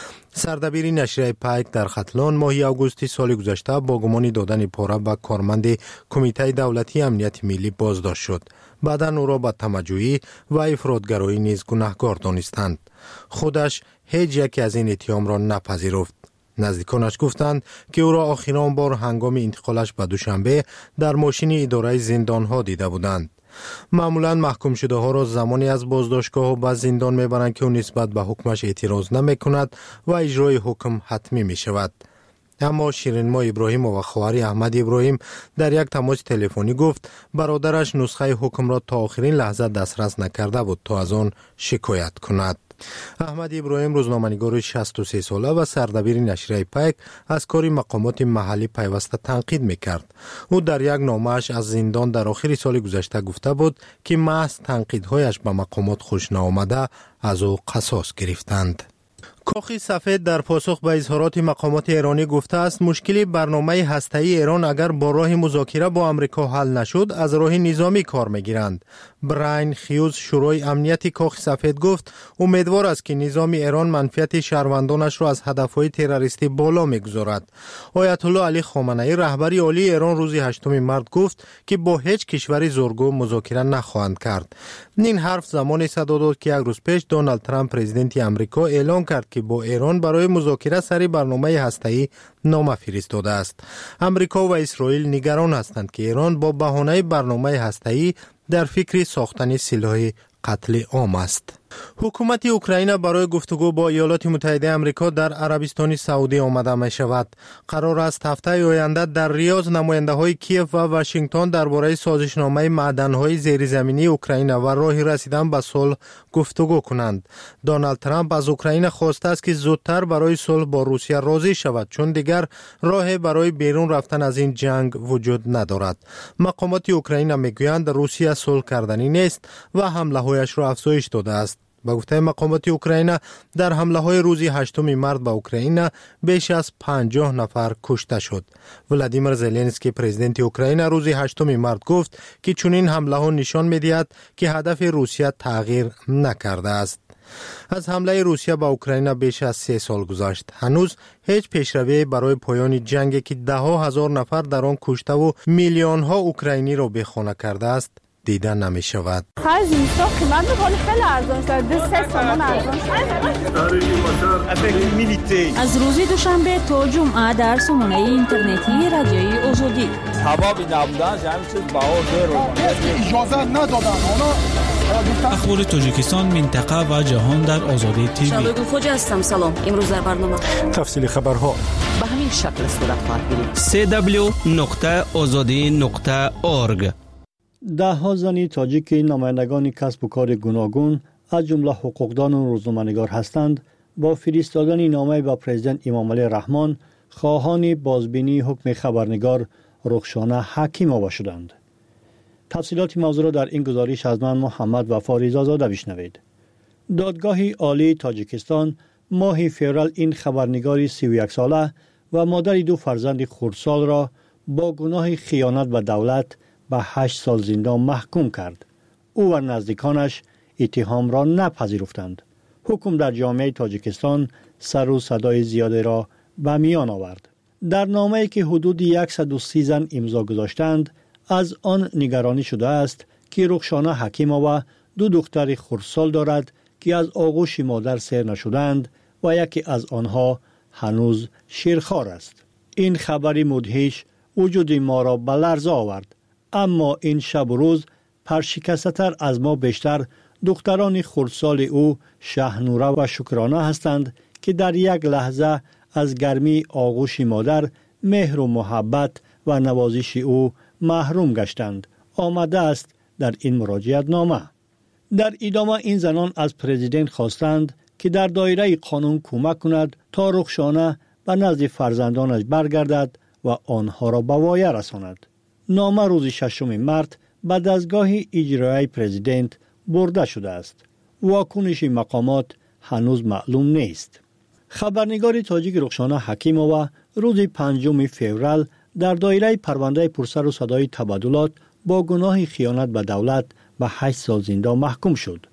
Speaker 15: سردبیر نشریه پیک در ختلان ماه آگوست سال گذشته با گمان دادن پاره به کارمند کمیته دولتی امنیت ملی بازداشت شد. بعداً او را به تمجویی و افراط‌گرایی نیز گناهکار دانستند. خودش هیچ یک از این اتهام را نپذیرفت. نزدیکانش گفتند که او را آخرین بار هنگام انتقالش به دوشنبه در ماشین اداره زندان‌ها دیده بودند. معمولاً محکوم شده ها را زمانی از بازداشتگاه و به زندان میبرند که او نسبت به حکمش اعتراض نمیکند و اجرای حکم حتمی می شود. اما شیرین‌ما ابراهیم و خواهر احمد ابراهیم در یک تماس تلفنی گفت برادرش نسخه حکم را تا آخرین لحظه دسترس نکرده بود تا از آن شکایت کند. احمد ابراهیم روزنامه‌نگار 63 ساله و سردبیر نشریه پیک از کار مقامات محلی پیوسته تنقید میکرد. او در یک نامه‌اش از زندان در آخر سال گذشته گفته بود که محض تنقیدهایش به مقامات خوش نآمده از او قصاص گرفتند. کاخ سفید در پاسخ به اظهارات مقامات ایرانی گفته است مشکل برنامه هسته‌ای ایران اگر با راه مذاکره با آمریکا حل نشد از راه نظامی کار میگیرند. براین خیوز شورای امنیت کاخ سفید گفت امیدوار است که نظام ایران منفعت شهروندانش را از هدفهای تروریستی بالا میگذارد. آیت الله علی خامنه‌ای رهبر عالی ایران روز 8 مارس گفت که با هیچ کشوری زورگو مذاکره نخواهند کرد. این حرف زمانی صدا داد که یک روز پیش دونالد ترامپ پرزیدنت آمریکا اعلام کرد که با ایران برای مذاکره سری برنامه هسته‌ای نامه فرستاده است. آمریکا و اسرائیل نگران هستند که ایران با بهانه برنامه هسته‌ای در فکر ساختن سلاح قتل عام است. حکومت اوکراین برای گفتگو با ایالات متحده آمریکا در عربستان سعودی آمده می شود. قرار است هفته آینده در ریاض نماینده‌های کیف و واشنگتن درباره سازشنامه معدن‌های زیرزمینی اوکراین و راه رسیدن به صلح گفتگو کنند. دونالد ترامپ از اوکراین خواسته است که زودتر برای صلح با روسیه راضی شود چون دیگر راه برای بیرون رفتن از این جنگ وجود ندارد. مقامات اوکراین میگویند روسیه صلح کردنی نیست و حمله‌هایش را افزایش داده است. با گفته مقامات اوکراین در حمله های روزی 8 مارس به اوکراین بیش از 50 نفر کشته شد. ولادیمیر زلنسکی پرزیدنت اوکراین روزی 8 مارس گفت که چنین حمله ها نشان می‌دهد که هدف روسیه تغییر نکرده است. از حمله روسیه به اوکراین بیش از 3 سال گذشت. هنوز هیچ پیشروی برای پایان جنگی که ده ها هزار نفر در آن کشته و میلیون ها اوکراینی را بیخانه کرده است دیده نمی شود.
Speaker 9: از روز دوشنبه تا جمعه در سامانه اینترنتی رادیوی آزادی.
Speaker 2: اخبار تاجیکستان، منطقه و جهان در آزادی تیوی.
Speaker 9: شبکه خوج هستم. سلام. امروز در برنامه
Speaker 15: تفصیل خبرها.
Speaker 9: به همین
Speaker 16: شکل صورت خواهد گرفت.
Speaker 17: www.azadi.org.
Speaker 23: ده‌ها زن تاجیک نمایندگان کسب و کار گوناگون از جمله حقوقدان و روزنامه‌نگار هستند با فرستادن نامه به پرزیدنت امام علی رحمان خواهان بازبینی حکم خبرنگار رخشانه حکیم‌آوا شدند. تفصیلات موضوع را در این گزارش از من محمد وفا رضازاده بشنوید. دادگاه عالی تاجیکستان ماه فوریه این خبرنگاری 31 ساله و مادر 2 فرزند خردسال را با گناه خیانت به دولت به 8 سال زندان محکوم کرد. او و نزدیکانش اتهام را نپذیرفتند. حکم در جامعه تاجیکستان سر و صدای زیادی را به میان آورد. در نامه‌ای که حدود 130 زن امضا گذاشتند، از آن نگرانی شده است که رخشانه حکیم‌آوا 2 دختر خردسال دارد که از آغوش مادر سیر نشدند و یکی از آنها هنوز شیرخوار است. این خبری مدهش وجود ما را به لرزه آورد. اما این شب و روز پرشکسته‌تر از ما بیشتر دختران خردسال او شهنوره و شکرانه هستند که در یک لحظه از گرمی آغوش مادر، مهر و محبت و نوازش او محروم گشتند. آمده است در این مراجعت نامه. در ادامه این زنان از پرزیدنت خواستند که در دایره قانون کمک کند تا رخشانه به نزد فرزندانش برگردد و آنها را به وایه رساند. نامه روز 6 مارس به دستگاه اجرایی پرزیدنت برده شده است. واکنش مقامات هنوز معلوم نیست. خبرنگار تاجیک رخشانه حکیم‌آوا روز 5 فوریه در دایره پرونده پرسر و صدای تبادلات با گناه خیانت به دولت به 8 سال زندان محکوم شد.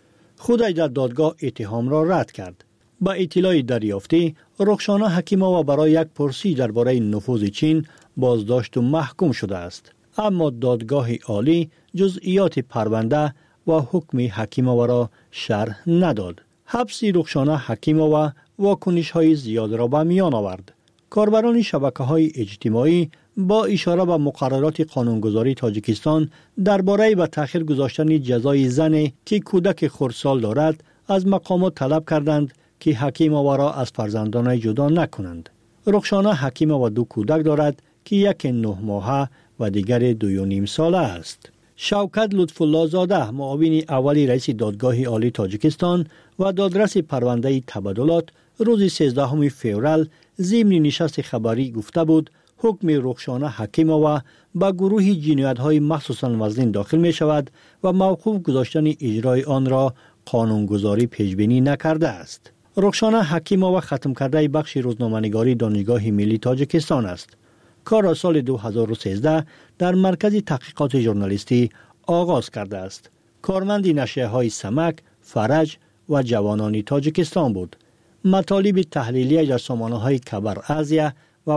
Speaker 23: خودش در دادگاه اتهام را رد کرد. با اطلاع دریافتی، رخشانه حکیم‌آوا برای یک پرسش درباره نفوذ چین بازداشت و محکوم شده است. اما دادگاه عالی جزئیات پرونده و حکم حکیم‌آوا را شرح نداد. حبس رخشانه حکیم‌آوا واکنش‌های زیاد را به میان آورد. کاربران شبکه‌های اجتماعی با اشاره به مقررات قانونگذاری تاجیکستان درباره به تأخیر گذاشتن جزای زنی که کودک خردسال دارد از مقامات طلب کردند که حکیم‌آوا را از فرزندانش جدا نکنند. رخشانه حکیم‌آوا 2 کودک دارد که یک 9 ماهه و دیگر 2.5 ساله است. شوکت لطف‌الله زاده، معاون اولی رئیس دادگاه عالی تاجیکستان و دادرس پرونده تبادلات، روز 13 فوریه ضمن نشست خبری گفته بود حکم رخشانه حکیم‌آوا به گروه جنایت‌های مخصوصاً وزن داخل می شود و موقوف گذاشتن اجرای آن را قانونگذاری پیشبینی نکرده است. رخشانه حکیم‌آوا ختم کرده بخش روزنامه‌نگاری دانشگاه ملی تاجیکستان است. کار را سال 2013 در مرکز تحقیقات ژورنالیستی آغاز کرده است. کارمند نشریه‌های سمک، فرج و جوانان تاجیکستان بود. مطالب تحلیلی در سامانه‌های کبر آزیا و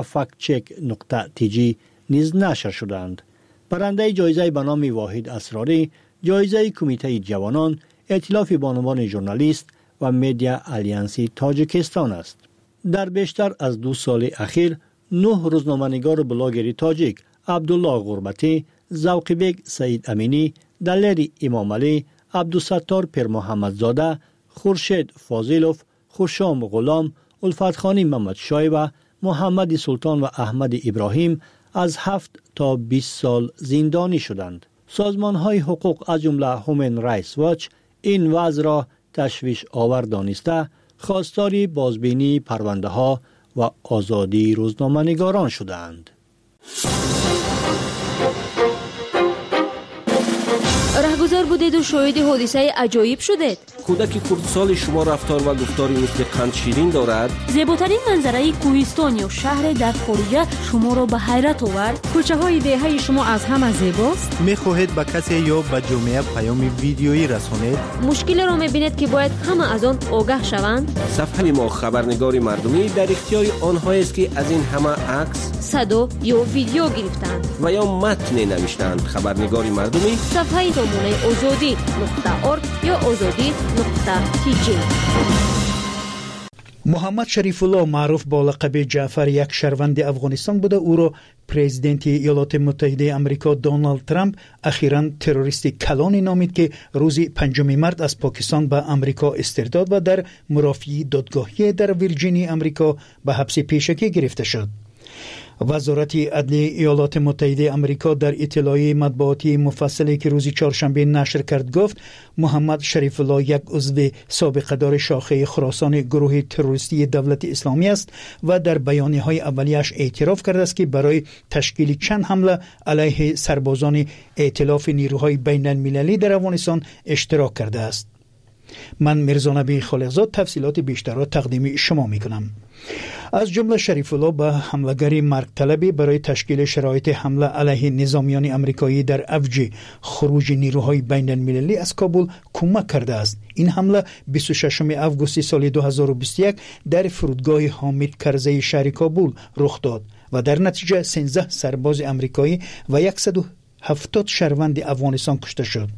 Speaker 23: فکتچک.tg نیز نشر شدند. برنده جایزه به نام واحد اسراری، جایزه کمیته جوانان، ائتلاف بانوان ژورنالیست و مدیا آلیانسی تاجیکستان است. در بیشتر از 2 سال اخیر 9 روزنامه‌نگار و بلاگر تاجیک، عبدالله غربتی، ذوقی‌بک سعید امینی، دلیر امام علی، عبدالستار پیر محمدزاده، خورشید فاضلوف، خوشام غلام، الفتخانی محمد شای و محمد سلطان و احمد ابراهیم از 7 تا 20 سال زندانی شدند. سازمان‌های حقوق از جمله هومن رایتس واچ این وضع را تشویش آور دانسته خواستار بازبینی پرونده‌ها و آزادی روزنامه‌نگاران شدند.
Speaker 24: رهگذر بودید و شاهد حادثه عجایب شدید.
Speaker 17: کودک خردسال شما رفتار و گفتاری مثل قند شیرین دارد.
Speaker 24: زیباترین منظره کوهستان یا شهر در خارج شما را به حیرت آورد.
Speaker 25: کوچه های دهه شما از همه زیباست.
Speaker 15: می‌خواهید به کسی یا به جامعه پیام ویدیویی رسانید؟
Speaker 24: مشکل را می‌بینید که باید همه از آن آگاه شوند.
Speaker 17: صفحه ما خبرنگار مردمی در اختیار آنهایی است که از این همه عکس،
Speaker 24: صدا یا ویدیو گرفتند
Speaker 17: و یا متن نوشتند. خبرنگار مردمی
Speaker 24: صفحه سامانه azadi.org یا azadi.tg.
Speaker 26: محمد شریف الله معروف با لقب جعفر یک شهروند افغانستان بوده. او را پرزیدنت ایالات متحده آمریکا دونالد ترامپ اخیراً تروریست کلان نامید که روز 5 مارس از پاکستان به آمریکا استرداد و در مرافعه دادگاهی در ویرجینیا آمریکا به حبس پیشگی گرفته شد. وزارت عدلیه ایالات متحده آمریکا در اطلاعیه مطبوعاتی مفصلی که روز چهارشنبه نشر کرد گفت محمد شریف الله یک عضو سابقه دار شاخه خراسان گروه تروریستی دولت اسلامی است و در بیانیه‌های اولیه‌اش اعتراف کرده است که برای تشکیل چند حمله علیه سربازان ائتلاف نیروهای بین المللی در افغانستان اشتراک کرده است. من میرزا نبی خالقزاد تفصیلات بیشتر را تقدیم شما میکنم. از جمله شریف الله به حمله‌گری مرگ طلبی برای تشکیل شرایط حمله علیه نظامیان آمریکایی در اوج خروج نیروهای بین المللی از کابل کمک کرده است. این حمله 26 آگوست سال 2021 در فرودگاه حامد کرزی شهر کابل رخ داد و در نتیجه 13 سرباز آمریکایی و 170 شهروند افغانستان کشته شد.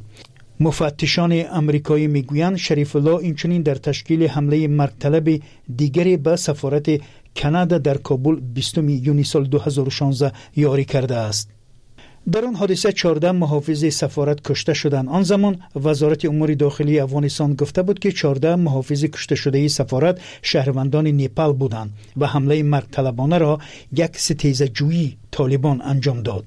Speaker 26: مفتشان آمریکایی میگویند شریف الله اینچنین در تشکیل حمله مرگ طلب دیگری به سفارت کانادا در کابل 20 یونیو سال 2016 یاری کرده است. در آن حادثه 14 محافظ سفارت کشته شدند. آن زمان وزارت امور داخلی افغانستان گفته بود که 14 محافظ کشته شده سفارت شهروندان نیپال بودند و حمله مرگ طلبانه را یک ستیزه جویی طالبان انجام داد.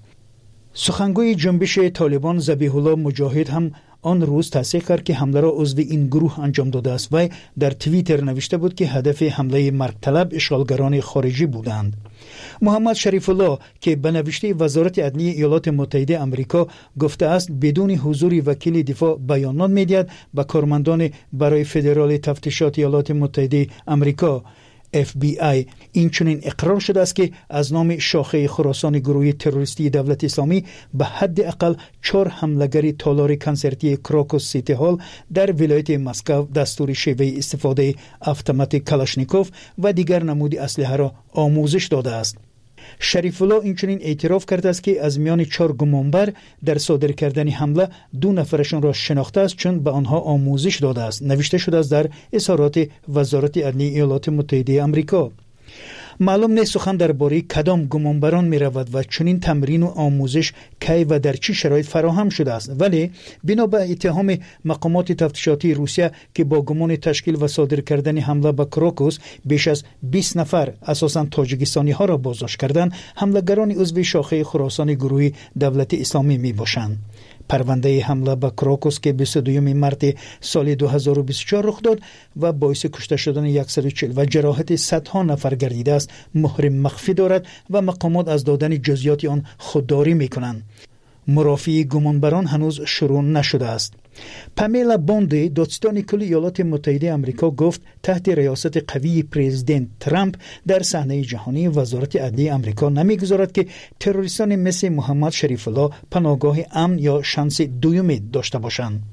Speaker 26: سخنگوی جنبش طالبان ذبیح الله مجاهد هم آن روز تصدیق کرد که حمله را عضو این گروه انجام داده است و در توییتر نوشته بود که هدف حمله مرگ طلب اشغالگران خارجی بودند. محمد شریف الله که به نوشته وزارت عدلیه ایالات متحده آمریکا گفته است بدون حضور وکیل دفاع بیانات می‌دهد به کارمندان برای فدرال تفتیشات ایالات متحده آمریکا FBI اینچنین اقرار شده است که از نام شاخه خراسان گروه تروریستی دولت اسلامی به حد اقل 4 حمله‌گر تالار کنسرتی کراکوس سیتی هال در ولایت مسکو دستور شیوه استفاده اتومات کلاشنیکوف و دیگر نمود اسلحه را آموزش داده است. شریف الله اینچنین اعتراف کرده است که از میان 4 گمانبر در صادر کردن حمله 2 نفرشان را شناخته است چون به آنها آموزش داده است. نوشته شده است در اظهارات وزارت عدلیه ایالات متحده آمریکا. معلوم نیست سخن درباره کدام گمانبران می رود و چنین تمرین و آموزش کی و در چه شرایط فراهم شده است، ولی بنا به اتهام مقامات تفتیشاتی روسیه که با گمان تشکیل و صادر کردن حمله به کراکوس بیش از 20 نفر اساساً تاجیکستانی ها را بازداشت کردند، حمله‌گران عضو شاخه خراسان گروه دولت اسلامی می باشند. پرونده حمله به کراکوس که 22 مارس سال 2024 رخ داد و باعث کشته شدن 140 و جراحت صدها نفر گردیده است مهر مخفی دارد و مقامات از دادن جزئیات آن خودداری می‌کنند. مرافعه گمانبران هنوز شروع نشده است. پامیلا بوند دادستان کل ایالات متحده آمریکا گفت تحت ریاست قوی پرزیدنت ترامپ در صحنه جهانی وزارت عدلیه آمریکا نمیگذارد که تروریستان مثل محمد شریف الله پناهگاه امن یا شانس دومی داشته باشند.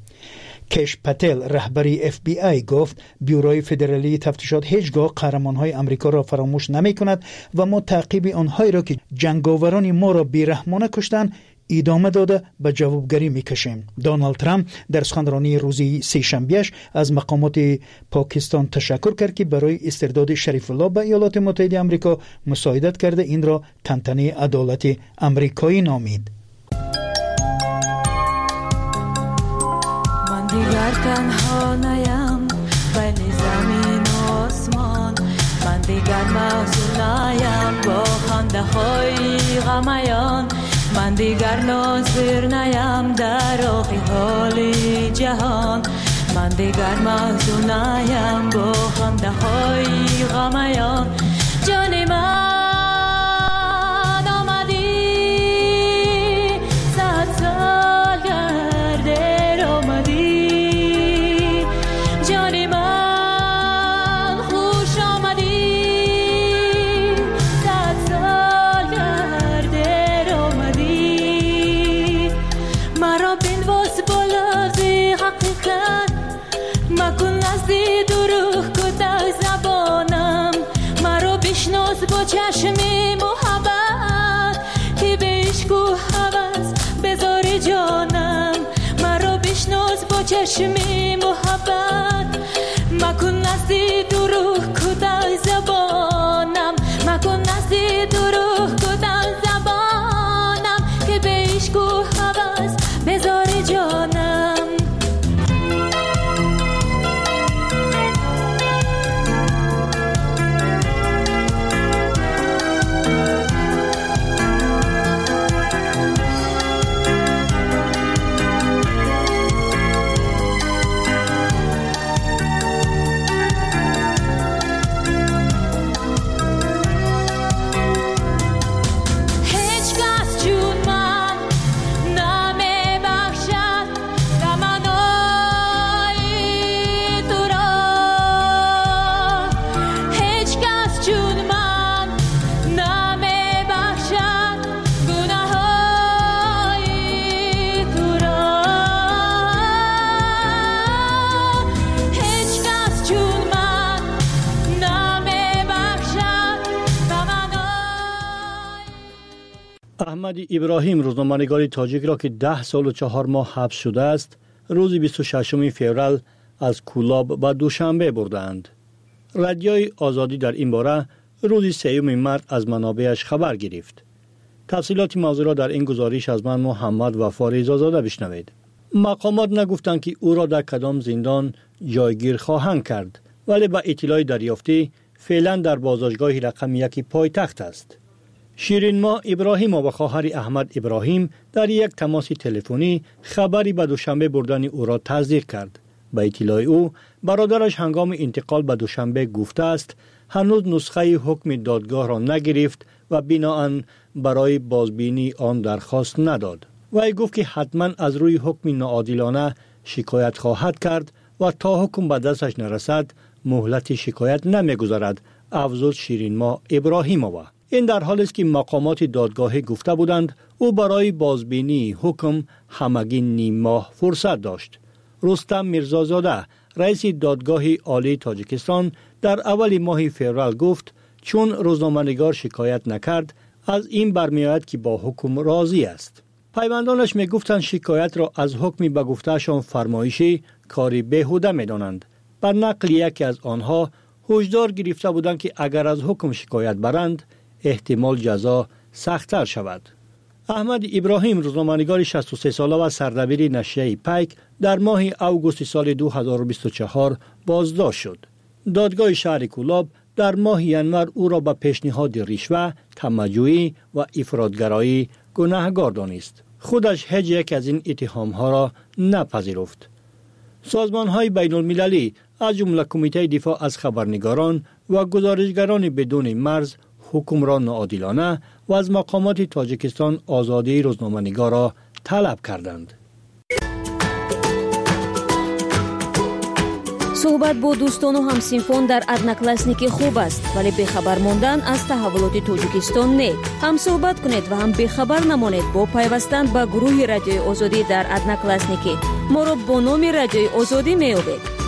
Speaker 26: کش پتل رهبری FBI گفت بیوروی فدرالی تفتیشات هیچگاه قهرمانهای آمریکا را فراموش نمی‌کند و ما تعقیب آنهایی را که جنگاوران ما را بیرحمانه کشتند ادامه داده به جوابگری میکشیم. دونالد ترامپ در سخنرانی روزی سه‌شنبه‌اش از مقامات پاکستان تشکر کرد که برای استرداد شریف الله به ایالات متحده آمریکا مساعدت کرده این را تنتنه عدالت آمریکایی نامید.
Speaker 3: من دیگر تنها نیم بین زمین و آسمان، من دیگر محزون نیم با خنده های غمیان، من دیگر ناظر نیم در آخی حال جهان، من دیگر محزون نیم با خنده های غمیان. جان من آمدی 100 سال گرده آمدی، جان من خوش آمدی 100 سال گرده آمدی. مرا بنواز با لفظ حقیقت، مکن نزدی دروغ کده زبانم، مرا بشناس با چشم محبت که به عشق و هوس بذار جانم، مرا بشناس با چشم محبت، مکن نزدی دروغ کده زبانم، مکن نزدی دروغ کده زبانم که به عشق و هوس بذار جانم.
Speaker 23: احمد ابراهیم روزنامه‌نگار تاجیک را که 10 سال و 4 ماه حبس شده است روز 26 فوریه از کولاب به دوشنبه بردند. رادیوی آزادی در این باره روز 3 مارس از منابعش خبر گرفت. تفصیلات موضوع را در این گزارش از من محمد وفا رضازاده بشنوید. مقامات نگفتند که او را در کدام زندان جایگیر خواهند کرد، ولی با اطلاع دریافتی فعلا در بازداشتگاه رقم 1 پایتخت است. شیرین ماه ابراهیم و خواهر احمد ابراهیم در یک تماس تلفنی خبری به دوشنبه بردن او را تصدیق کرد. با اطلاع او برادرش هنگام انتقال به دوشنبه گفته است هنوز نسخه حکم دادگاه را نگرفت و بناهن برای بازبینی آن درخواست نداد. وی گفت که حتما از روی حکم ناعادلانه شکایت خواهد کرد و تا حکم به دستش نرسد مهلت شکایت نمیگذارد. افزود شیرین ماه ابراهیمووا. این در حالی است که مقامات دادگاهی گفته بودند او برای بازبینی حکم همگی نیم ماه فرصت داشت. رستم میرزازاده رئیس دادگاه عالی تاجیکستان در اول ماه فوریه گفت چون روزنامه‌نگار شکایت نکرد از این برمیآید که با حکم راضی است. پیوندانش میگفتند شکایت را از حکمی به گفتهشان فرمایشی کاری بیهوده میدانند. بر نقل یکی از آنها هشدار گرفته بودند که اگر از حکم شکایت برند احتمال جزا سخت‌تر شود. احمد ابراهیم روزنامه‌نگار 63 ساله و سردبیر نشریه پیک در ماه اوگوست سال 2024 بازداشت شد. دادگاه شهر کولاب در ماه ینور او را به پیشنهاد رشوه، تمجوعی و افراط‌گرایی گناهکار دانست. خودش هیچ یک از این اتهام‌ها را نپذیرفت. سازمان‌های بین‌المللی از جمله کمیته دفاع از خبرنگاران و گزارشگران بدون مرز حکم را ناعادلانه و از مقامات تاجیکستان آزادی روزنامه‌نگار را طلب کردند.
Speaker 24: صحبت با دوستان و همسینفون در ادناکلاسنیکی خوب است، ولی بخبر موندن از تحولات تاجیکستان نه. هم صحبت کنید و هم بخبر نمانید با پیوستن به گروه رادیوی آزادی در ادناکلاسنیکی. ما را با نام رادیوی آزادی میابید.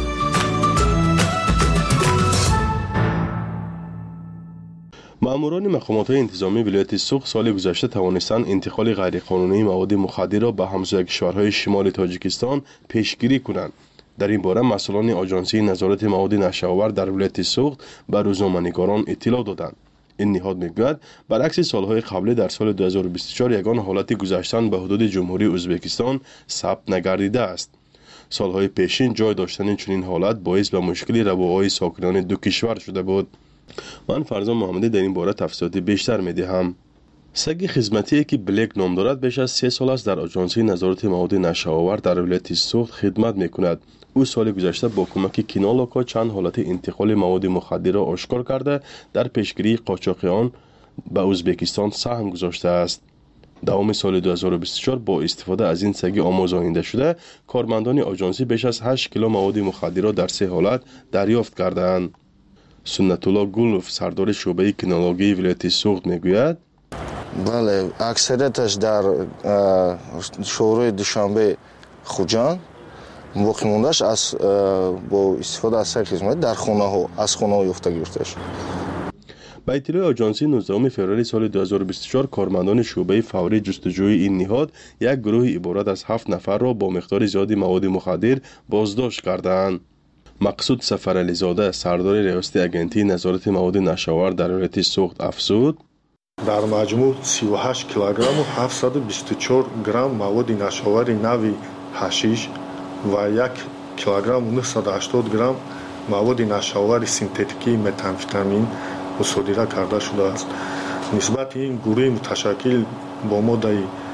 Speaker 1: ماموران مقامات انتظامی ولایت سوخت سال گذشته توانستند انتقال غیرقانونی مواد مخدر را به همسایه کشورهای شمال تاجیکستان پیشگیری کنند. در این باره مسئولان آژانسی نظارت مواد نشه‌آور در ولایت سوخت به روزنامه‌نگاران اطلاع دادند. این نهاد میگوید برعکس سالهای قبلی در سال 2024 یگان حالت گذشتن به حدود جمهوری ازبکستان ثبت نگردیده است. سالهای پیشین جای داشتن چنین حالت باعث به مشکل رواهای ساکنان دو کشور شده بود. من فرزان محمدی در این باره تفصیلات بیشتر میدهم. سگ خدمتی که بلک نام دارد بیش از 3 سال است در آژانسی نظارت مواد نشه‌آور در ولایت سوخت خدمت میکند. او سال گذشته با کمک کینالاکا چند حالت انتقال مواد مخدر را آشکار کرده در پیشگیری قاچاق آن به ازبکستان سهم گذاشته است. دوام سال 2024 با استفاده از این سگ آموزانده شده کارمندان آژانسی بیش از 8 کیلو مواد مخدر را در 3 حالت دریافت کردند. سنت الله گلوف سردار شعبه کینولوژی ولایت سوخت میگوید
Speaker 4: بله اکثریتش در شورای دوشنبه خوجان باقی موندهش از با استفاده از سگ خدمت در خانه ها از خانه ها یافته گرفته شد.
Speaker 1: با اطلاع آژانسی 19 فوریه سال 2024 کارمندان شعبه فوری جستجوی این نهاد یک گروه عبارت از 7 نفر را با مقدار زیادی مواد مخدر بازداشت کردند. مقصود سفرعلی زاده سردار ریاست اگنتی نظارت مواد نشه‌آور در ولایت سوخت افزود
Speaker 6: در مجموع 38 کیلوگرم و 724 گرم مواد نشه‌آور نوی حشیش و 1 کیلوگرم و 980 گرم مواد نشه‌آور سینتتیکی متامفتامین مصادره کرده شده است. نسبت این گروه متشکل با ماده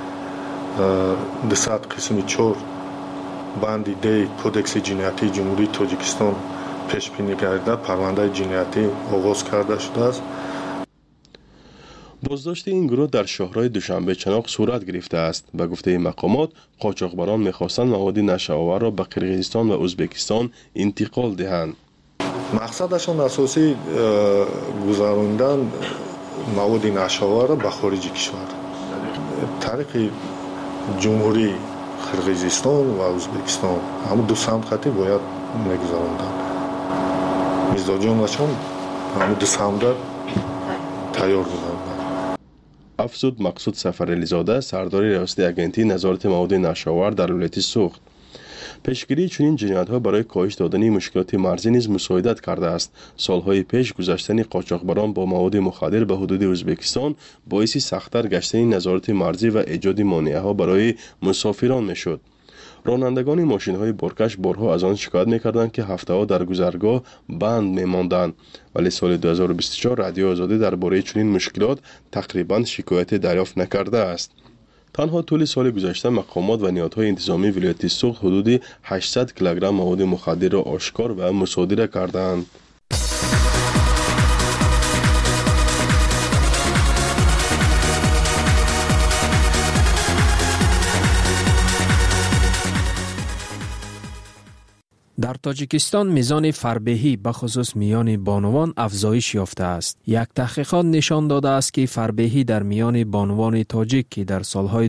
Speaker 6: 200 قسم 4 بند دی کودکس جنایتی جمهوری تاجیکستان پیش بینی گردیده پرونده جنایتی آغاز کرده شده است.
Speaker 1: بازداشت این گروه در شهرهای دوشنبه چناق صورت گرفته است. به گفته مقامات قاچاقبران می‌خواستند مواد نشه‌آور را به قرقیزستان و ازبکستان انتقال دهند.
Speaker 6: مقصدشان اساسی گذراندن مواد نشه‌آور را به خارج کشور طریق جمهوری قرقیزستان و ازبکستان همون دو سمت خطی باید میگذراندن. مزداجانشان همون دو سمت تیار بودند.
Speaker 1: افزود مقصود سفرعلی زاده سردار ریاست اگنتی نظارت مواد نشاور در ولایت سوخت. پیشگیری چنین جنایت‌ها برای کاهش دادن مشکلات مرزی نیز مساعدت کرده است. سالهای پیش گذشتن قاچاقبران با مواد مخدر به حدود ازبکستان باعث سخت‌تر گشتن نظارت مرزی و ایجاد مانعه‌ها برای مسافران می‌شد. رانندگان ماشین‌های بارکش بارها از آن شکایت می‌کردند که هفته‌ها در گذرگاه بند می‌ماندند، ولی سال 2024 رادیو آزادی درباره چنین مشکلات تقریباً شکایت دریافت نکرده است. تنها طول سال گذشته مقامات و نهادهای انتظامی ولایت سوخت حدود 800 کیلوگرم مواد مخدر را آشکار و مصادره کردند.
Speaker 7: در تاجیکستان میزان فربهی به خصوص میان بانوان افزایش یافته است. یک تحقیقات نشان داده است که فربهی در میان بانوان تاجیک که در سالهای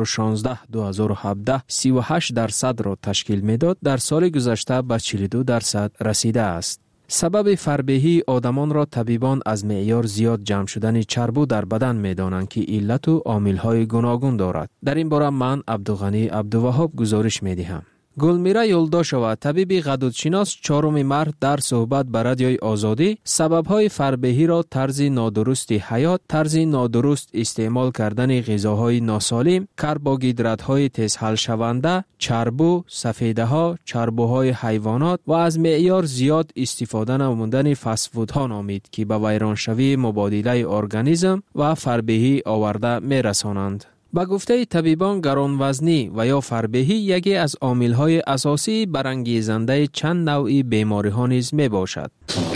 Speaker 7: 2016-2017 38% را تشکیل میداد، در سال گذشته به 42% رسیده است. سبب فربهی آدمان را طبیبان از معیار زیاد جمع شدن چربو در بدن می‌دانند که علت و عامل‌های گوناگون دارد. در این باره من عبدالغنی عبدالوهاب گزارش می‌دهم. گلمیرا یولداشова طبیب غدودشناس 4 مارس در صحبت با رادیوی آزادی سبب‌های فربهی را طرز نادرست حیات، طرز نادرست استعمال کردن غذاهای ناسالم، کربوهیدرات‌های تیز حل شونده، چربو، سفیده‌ها، چربوهای حیوانات و از معیار زیاد استفاده نمودن فست فودها نامید که به ویرانشوی مبادله ارگانیسم و فربهی آورده می‌رسانند. با گفته طبیبان گرانوزنی و یا فربهی یکی از عامل‌های اساسی برانگیزنده چند نوعی بیماری‌ها نیز میباشد.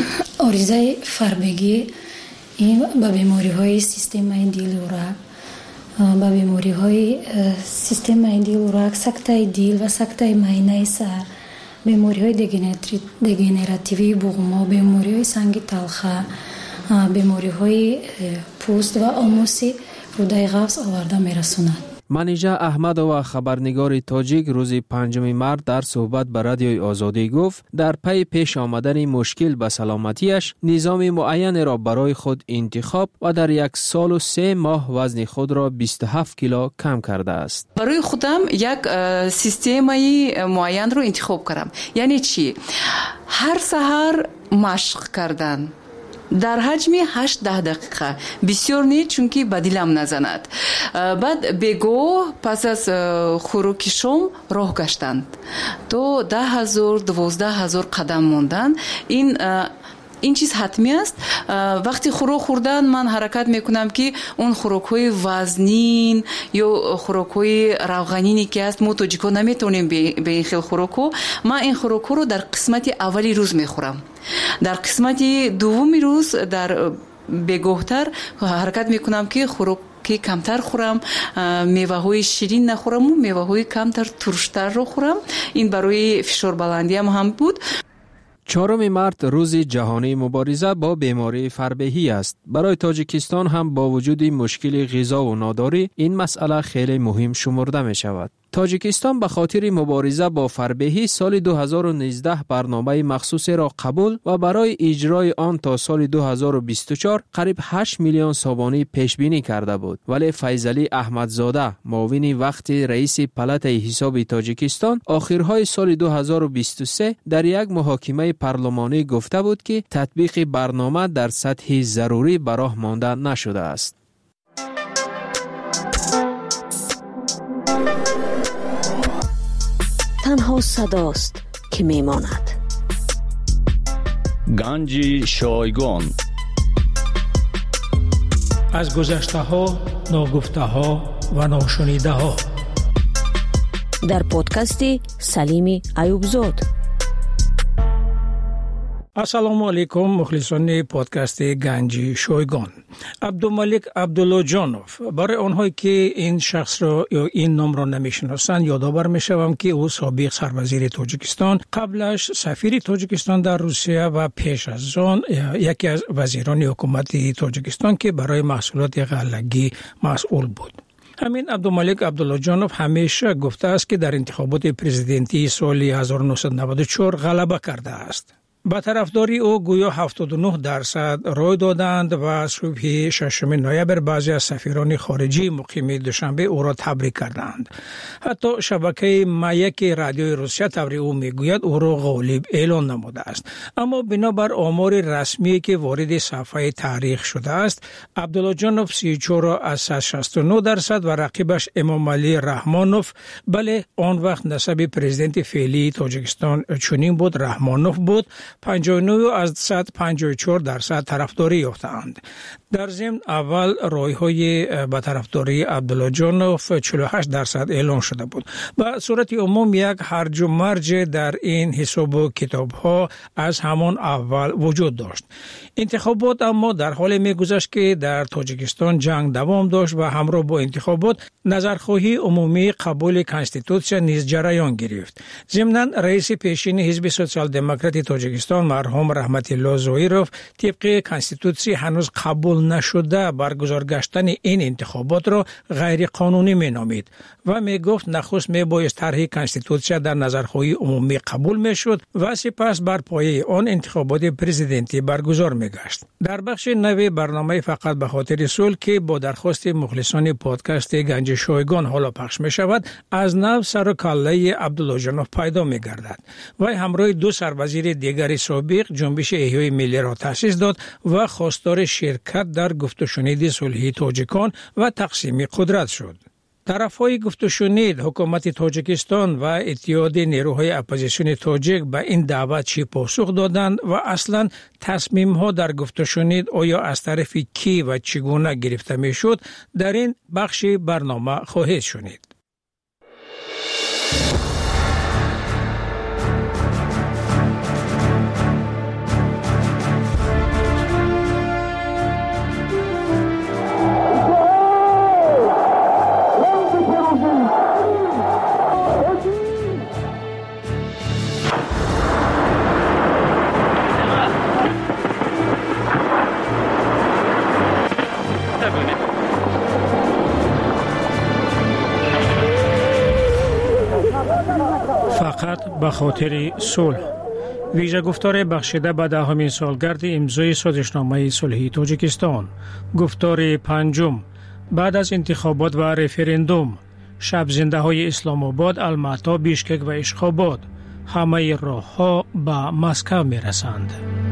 Speaker 10: آریزه فربگی این با بیماری‌های سیستم دل و رگ، با بیماری‌های سیستم دل و رگ، سکته دل و سکته معده سر، بیماری‌های دگنراتیوی بوم، بیماری‌های سنگ تلخه، بیماری‌های پوست و آموسی رودای غوث آورده میرسوند.
Speaker 7: منیژه احمدова خبرنگار تاجیک روز 5 مارس در صحبت با رادیوی آزادی گفت در پی پیش آمدن مشکل به سلامتیش نظام معین را برای خود انتخاب و در 1 سال و 3 ماه وزن خود را 27 کیلو کم کرده است.
Speaker 11: برای خودم یک سیستمی معین رو انتخاب کردم. یعنی چی؟ هر سحر مشق کردن در حجم 8-10 دقیقه بسیار نیست، چون که به دلم نزند. بعد بگاه پس از خوراک شام راه گشتند تو 10,000-12,000 قدم موندن. این چیز حتمی است. وقتی خوراک خوردن من حرکت میکنم که اون خوراک‌های وزنین یا خوراک‌های روغنینی که است ما تاجیک‌ها نمیتونیم به این خیل خوراکو. من این خوراکو رو در قسمت اولی روز میخورم. در قسمت دومی روز در بگاهتر حرکت میکنم که خوراک که کمتر خورم، میوه‌های شیرین نخورم و میوه‌های کمتر ترشتر رو خورم. این برای فشار بلندی هم بود.
Speaker 7: 4 مارس روز جهانی مبارزه با بیماری فربهی است. برای تاجیکستان هم با وجود مشکل غذا و ناداری این مسئله خیلی مهم شمرده می شود. تاجیکستان به خاطر مبارزه با فربهی سال 2019 برنامه مخصوصی را قبول و برای اجرای آن تا سال 2024 قریب 8 میلیون سوبانی پیش بینی کرده بود. ولی فیضعلی احمدزاده معاون وقت رئیس پلات حساب تاجیکستان آخرهای سال 2023 در یک محاکمه پارلمانی گفته بود که تطبیق برنامه در سطح ضروری به راه مانده نشده است.
Speaker 24: تنها صداست که میماند.
Speaker 16: گنج شایگان
Speaker 2: از گذشته ها، ناگفته ها و ناشنیده ها
Speaker 24: در پادکست سلیم ایوبزاد.
Speaker 2: السلام علیکم مخلصان پادکست گنج شایگان. عبدالملک عبدالله جانوف. برای آنهایی که این شخص را یا این نام را نمیشناسند یادآور میشوم که او سابق سروزیر تاجیکستان، قبلش سفیر تاجیکستان در روسیه و پیش از آن یکی از وزیران حکومت تاجیکستان که برای محصولات غله‌ای مسئول بود. همین عبدالملک عبدالله جانوف همیشه گفته است که در انتخابات پرزیدنتی سال 1994 غلبه کرده است. با طرفداری او گویا 79% رای دادند و صبح 6 نوامبر بعضی از سفیران خارجی مقیم دوشنبه او را تبریک کردند. حتی شبکه مایک رادیوی روسیه تبریک او میگوید او را غالب اعلان نموده است. اما بنابر آمار رسمی که وارد صفحه تاریخ شده است، عبدالله 34 از 69% و رقیبش امام علی رحمانوف، بله آن وقت نسب پرزیدنت فعلی تاجیکستان چنین بود، رحمانوف بود، 59 از 154% طرفداری یافتند. در ضمن اول رای‌های به طرفداری عبدالله جانوف 48% اعلان شده بود. به صورت عموم یک هرج و مرج در این حساب و کتاب‌ها از همان اول وجود داشت. انتخابات اما در حال می‌گذشت که در تاجیکستان جنگ دوام داشت و همراه با انتخابات نظرخواهی عمومی قبول کنستیتوسیون نیز جریان گرفت. ضمناً رئیس پیشین حزب سوسیال دموکرات تاجیکستان مرحوم رحمت الله زویروف طبق کنستیتوسی هنوز قبول نشده برگزار گشتن این انتخابات را غیر قانونی مینامید و میگفت نخست میبایست طرح کنستیتوسیا در نظرخواهی عمومی قبول میشد و سپس بر پایه آن انتخابات پرزیدنتی برگزار میگشت. در بخش نو برنامه فقط به خاطر صلح که با درخواست مخلصان پادکست گنج شایگان حالا پخش می شود، از نو سر و کله عبدالله جانوف پیدا می گردد. وی همراه دو سروزیر دیگر سابق جنبش احیای ملی را تأسیس داد و خواستار شرکت در گفت و شنید صلحی تاجیکان و تقسیم قدرت شد. طرفهای گفت و شنید حکومت تاجیکستان و اتحاد نیروهای اپوزیسیون تاجیک به این دعوت چی پاسخ دادند و اصلا تصمیم ها در گفت و شنید آیا از طرف کی و چگونه گرفته می شد در این بخش برنامه خواهید شنید. فقط به خاطر صلح. ویژه گفتار بخشیده به 10مین سالگرد امضای سازشنامه صلحی تاجیکستان. گفتار پنجم بعد از انتخابات و رفراندوم. شب زنده های اسلام آباد، المعطا، بیشکک و اشخاباد. همه راه ها به مسکو می رسند.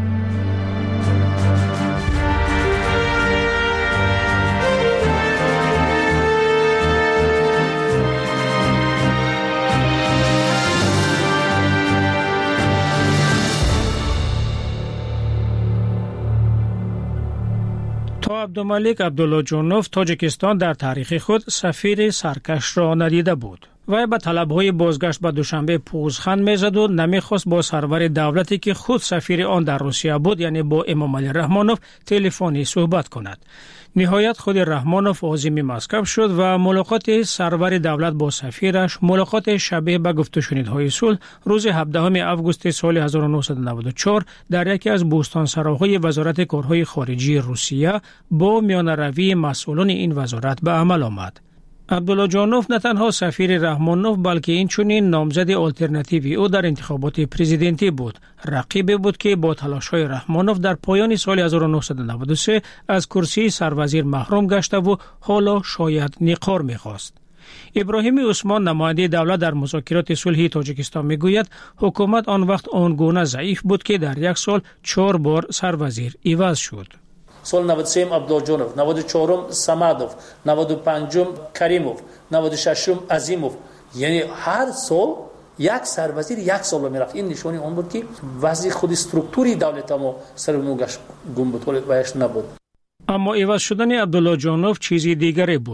Speaker 2: تا عبدالملک عبدالله جانوف تاجیکستان در تاریخ خود سفیر سرکش را ندیده بود. وی به طلب‌های بازگشت به دوشنبه پوزخند می‌زد و نمی‌خواست با سرور دولتی که خود سفیر آن در روسیه بود یعنی با امام علی رحمانوف تلفنی صحبت کند. نهایت خود رحمانوف عازم مسکو شد و ملاقات سرور دولت با سفیرش ملاقات شبیه به گفت و شنیدهای صلح روز 17 آگوست سال 1994 در یکی از بوستانسراهای وزارت کارهای خارجی روسیه با میانه‌روی مسئولان این وزارت به عمل آمد. عبدالله جانوف نه تنها سفیر رحمانوف بلکه این چنین نامزد آلترناتیوی او در انتخابات پرزیدنتی بود. رقیبی بود که با تلاش‌های رحمانوف در پایان سال 1993 از کرسی سروزیر محروم گشته و حالا شاید نقار می‌خواست. ابراهیم عثمان نماینده دولت در مذاکرات صلحی تاجیکستان میگوید حکومت آن وقت آنگونه ضعیف بود که در یک سال 4 بار سروزیر عوض شد.
Speaker 8: سال 93 عبدالله جانوف، 94 سمادوف، 95 کریموف، 96 عظیموف. یعنی هر سال یک سروزیر یک سال میرفت. این نشانی اون بود که وضع خود استرکتوری دولت ما سر موگش گم بود و نبود.
Speaker 2: اما عوض شدن عبدالله جانوف چیزی دیگری بود.